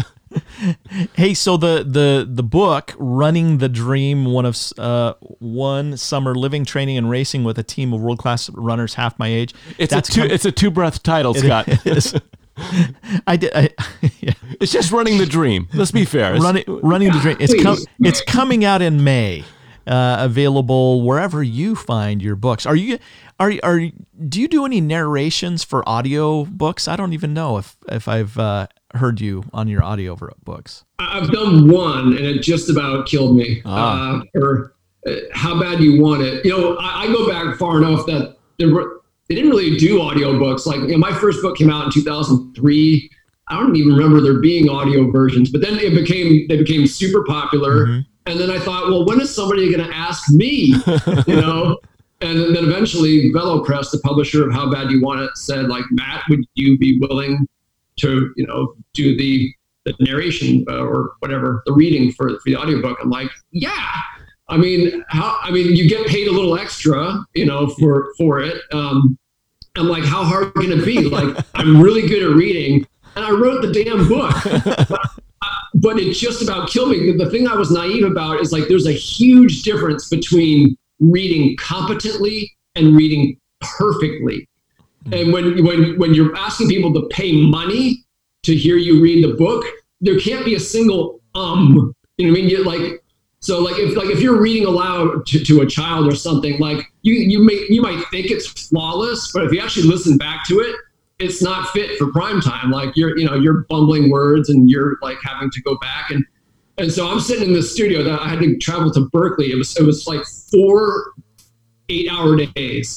Speaker 1: Hey, so the the the book Running the Dream, one of uh one summer living, training, and racing with a team of world class runners half my age.
Speaker 2: It's
Speaker 1: That's
Speaker 2: a two,
Speaker 1: com-
Speaker 2: it's a two breath title,
Speaker 1: it
Speaker 2: Scott.
Speaker 1: is. I did. I, yeah.
Speaker 2: It's just running the dream. Let's be fair. It's-
Speaker 1: Running, running the dream. It's com-
Speaker 8: Please.
Speaker 1: it's coming out in May. Uh, available wherever you find your books. Are you are are do you do any narrations for audio books? I don't even know if if I've uh, heard you on your audio books.
Speaker 8: I've done one, and it just about killed me.
Speaker 2: Ah.
Speaker 8: Uh, or uh, How Bad You Want It. You know, I, I go back far enough that there were, they didn't really do audiobooks. Like, you know, my first book came out in two thousand three. I don't even remember there being audio versions, but then it became, they became super popular. Mm-hmm. And then I thought, well, when is somebody going to ask me, you know? And then eventually VeloPress, the publisher of How Bad You Want It, said, like, Matt, would you be willing to, you know, do the, the narration uh, or whatever, the reading for, for the audiobook? I'm like, yeah. I mean, how, I mean, you get paid a little extra, you know, for, for it. Um, I'm like, how hard can it be? Like, I'm really good at reading, and I wrote the damn book. but, but it just about killed me. The thing I was naive about is, like, there's a huge difference between reading competently and reading perfectly. And when when when you're asking people to pay money to hear you read the book, there can't be a single um. You know what I mean? You like. So like if like if you're reading aloud to, to a child or something, like you you may you might think it's flawless, but if you actually listen back to it, it's not fit for prime time. Like you're you know you're bumbling words and you're like having to go back and and so I'm sitting in the studio that I had to travel to Berkeley. It was it was like four eight hour days,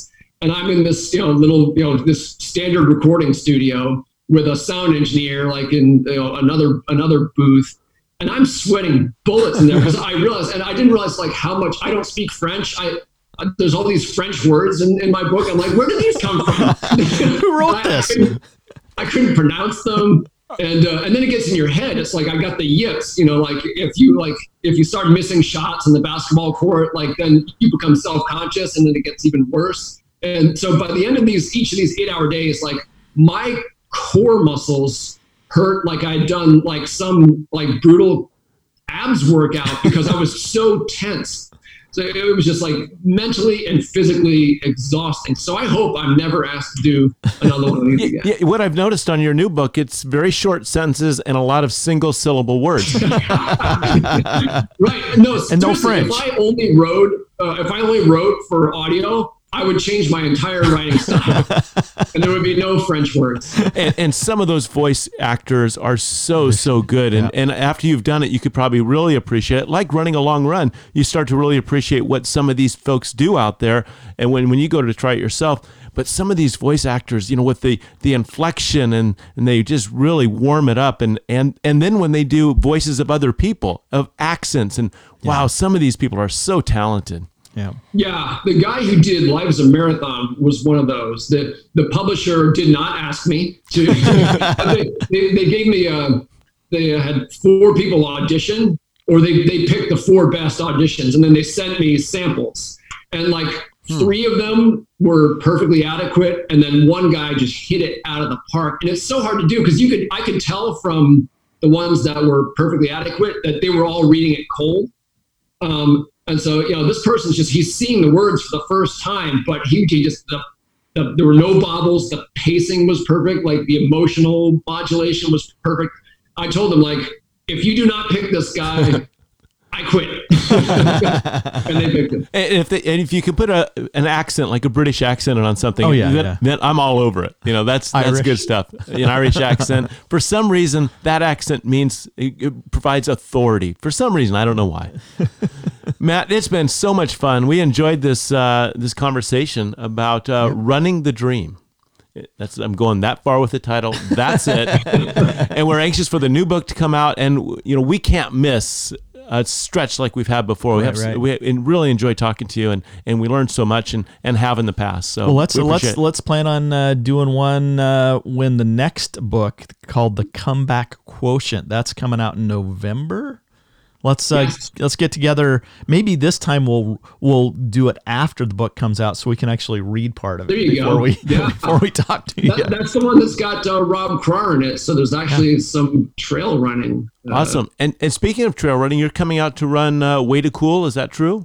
Speaker 8: and I'm in this, you know, little, you know, this standard recording studio with a sound engineer, like in, you know, another another booth, and I'm sweating bullets in there because I realized, and I didn't realize like how much I don't speak French. I there's all these French words in, in my book. I'm like, where did these come from?
Speaker 1: Who wrote this?
Speaker 8: I, I, couldn't, I couldn't pronounce them. And uh, and then it gets in your head. It's like I got the yips, you know, like if you like if you start missing shots in the basketball court, like then you become self-conscious, and then it gets even worse. And so by the end of these each of these eight hour days, like my core muscles hurt like I'd done like some like brutal abs workout because I was so tense. So it was just like mentally and physically exhausting. So I hope I'm never asked to do another one of these again.
Speaker 2: Yeah, what I've noticed on your new book, it's very short sentences and a lot of single syllable words.
Speaker 8: Right. No,
Speaker 1: and no French.
Speaker 8: If I only wrote, uh, if I only wrote for audio, I would change my entire writing style, and there would be no French words.
Speaker 2: And, and some of those voice actors are so, so good. And, yeah. and after you've done it, you could probably really appreciate it. Like running a long run, you start to really appreciate what some of these folks do out there. And when, when you go to try it yourself, but some of these voice actors, you know, with the, the inflection and, and they just really warm it up. And, and, and then when they do voices of other people, of accents, and wow, yeah. some of these people are so talented.
Speaker 1: Yeah.
Speaker 8: Yeah. The guy who did Life is a Marathon was one of those. The the publisher did not ask me to. they, they, they gave me a, they had four people audition, or they, they picked the four best auditions, and then they sent me samples. And like hmm. three of them were perfectly adequate, and then one guy just hit it out of the park. And it's so hard to do because you could I could tell from the ones that were perfectly adequate that they were all reading it cold. Um, And so, you know, this person's just, he's seeing the words for the first time, but he, he just, the, the, there were no bobbles. The pacing was perfect. Like the emotional modulation was perfect. I told him, like, if you do not pick this guy, I quit. And they picked him.
Speaker 2: And if they, and if you could put a an accent, like a British accent on something,
Speaker 1: oh, yeah,
Speaker 2: then,
Speaker 1: yeah.
Speaker 2: then I'm all over it. You know, that's that's
Speaker 1: Irish.
Speaker 2: good stuff. An Irish accent. For some reason, that accent means it, it provides authority. For some reason, I don't know why. Matt, it's been so much fun. We enjoyed this uh, this conversation about uh, yep. running the dream. That's I'm going that far with the title. That's it. And we're anxious for the new book to come out. And you know, we can't miss a stretch like we've had before. We
Speaker 1: right,
Speaker 2: have
Speaker 1: right.
Speaker 2: we really enjoy talking to you, and, and we learned so much and, and have in the past. So
Speaker 1: well, let's
Speaker 2: we
Speaker 1: let's
Speaker 2: it.
Speaker 1: let's plan on uh, doing one uh, when the next book called The Comeback Quotient, that's coming out in November. Let's uh,
Speaker 8: yes.
Speaker 1: let's get together. Maybe this time we'll we'll do it after the book comes out, so we can actually read part of it
Speaker 8: there you
Speaker 1: before
Speaker 8: go.
Speaker 1: we
Speaker 8: yeah.
Speaker 1: before we talk to you.
Speaker 8: That, that's the one that's got uh, Rob Krar in it. So there's actually yeah. some trail running.
Speaker 2: Uh, awesome. And and speaking of trail running, you're coming out to run uh, Way to Cool. Is that true?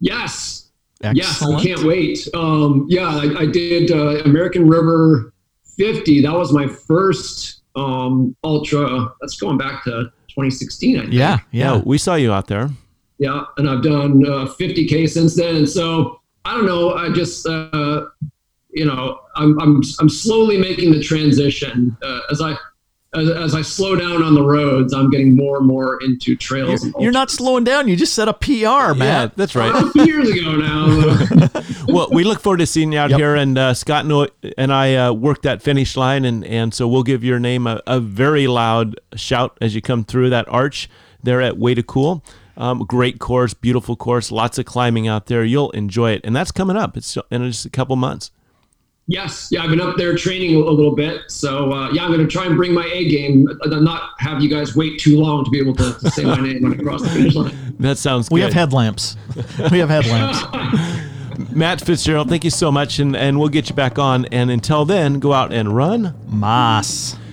Speaker 8: Yes.
Speaker 1: Excellent.
Speaker 8: Yes, I can't wait. Um, yeah, I, I did uh, American River fifty. That was my first um, ultra. That's going back to twenty sixteen, I think.
Speaker 1: Yeah, yeah,
Speaker 2: yeah. We saw you out there.
Speaker 8: Yeah, and I've done uh, fifty K since then. And so I don't know. I just, uh, you know, I'm I'm I'm slowly making the transition uh, as I as, as I slow down on the roads. I'm getting more and more into trails.
Speaker 1: You're,
Speaker 8: and
Speaker 1: you're not slowing down. You just set a P R, man.
Speaker 2: Yeah, that's right.
Speaker 8: Uh, a few years ago now.
Speaker 2: Well, we look forward to seeing you out
Speaker 1: Yep.
Speaker 2: here, and uh, Scott and, and I uh, worked that finish line, and, and so we'll give your name a, a very loud shout as you come through that arch there at Way to Cool. Um, great course, beautiful course, lots of climbing out there. You'll enjoy it, and that's coming up. It's in just a couple months.
Speaker 8: Yes, yeah, I've been up there training a little bit, so uh, yeah, I'm going to try and bring my A game, and not have you guys wait too long to be able to, to say my name when I cross the finish line.
Speaker 2: That sounds good.
Speaker 1: We have headlamps. We have headlamps.
Speaker 2: Matt Fitzgerald, thank you so much, and, and we'll get you back on. And until then, go out and run
Speaker 1: Mas.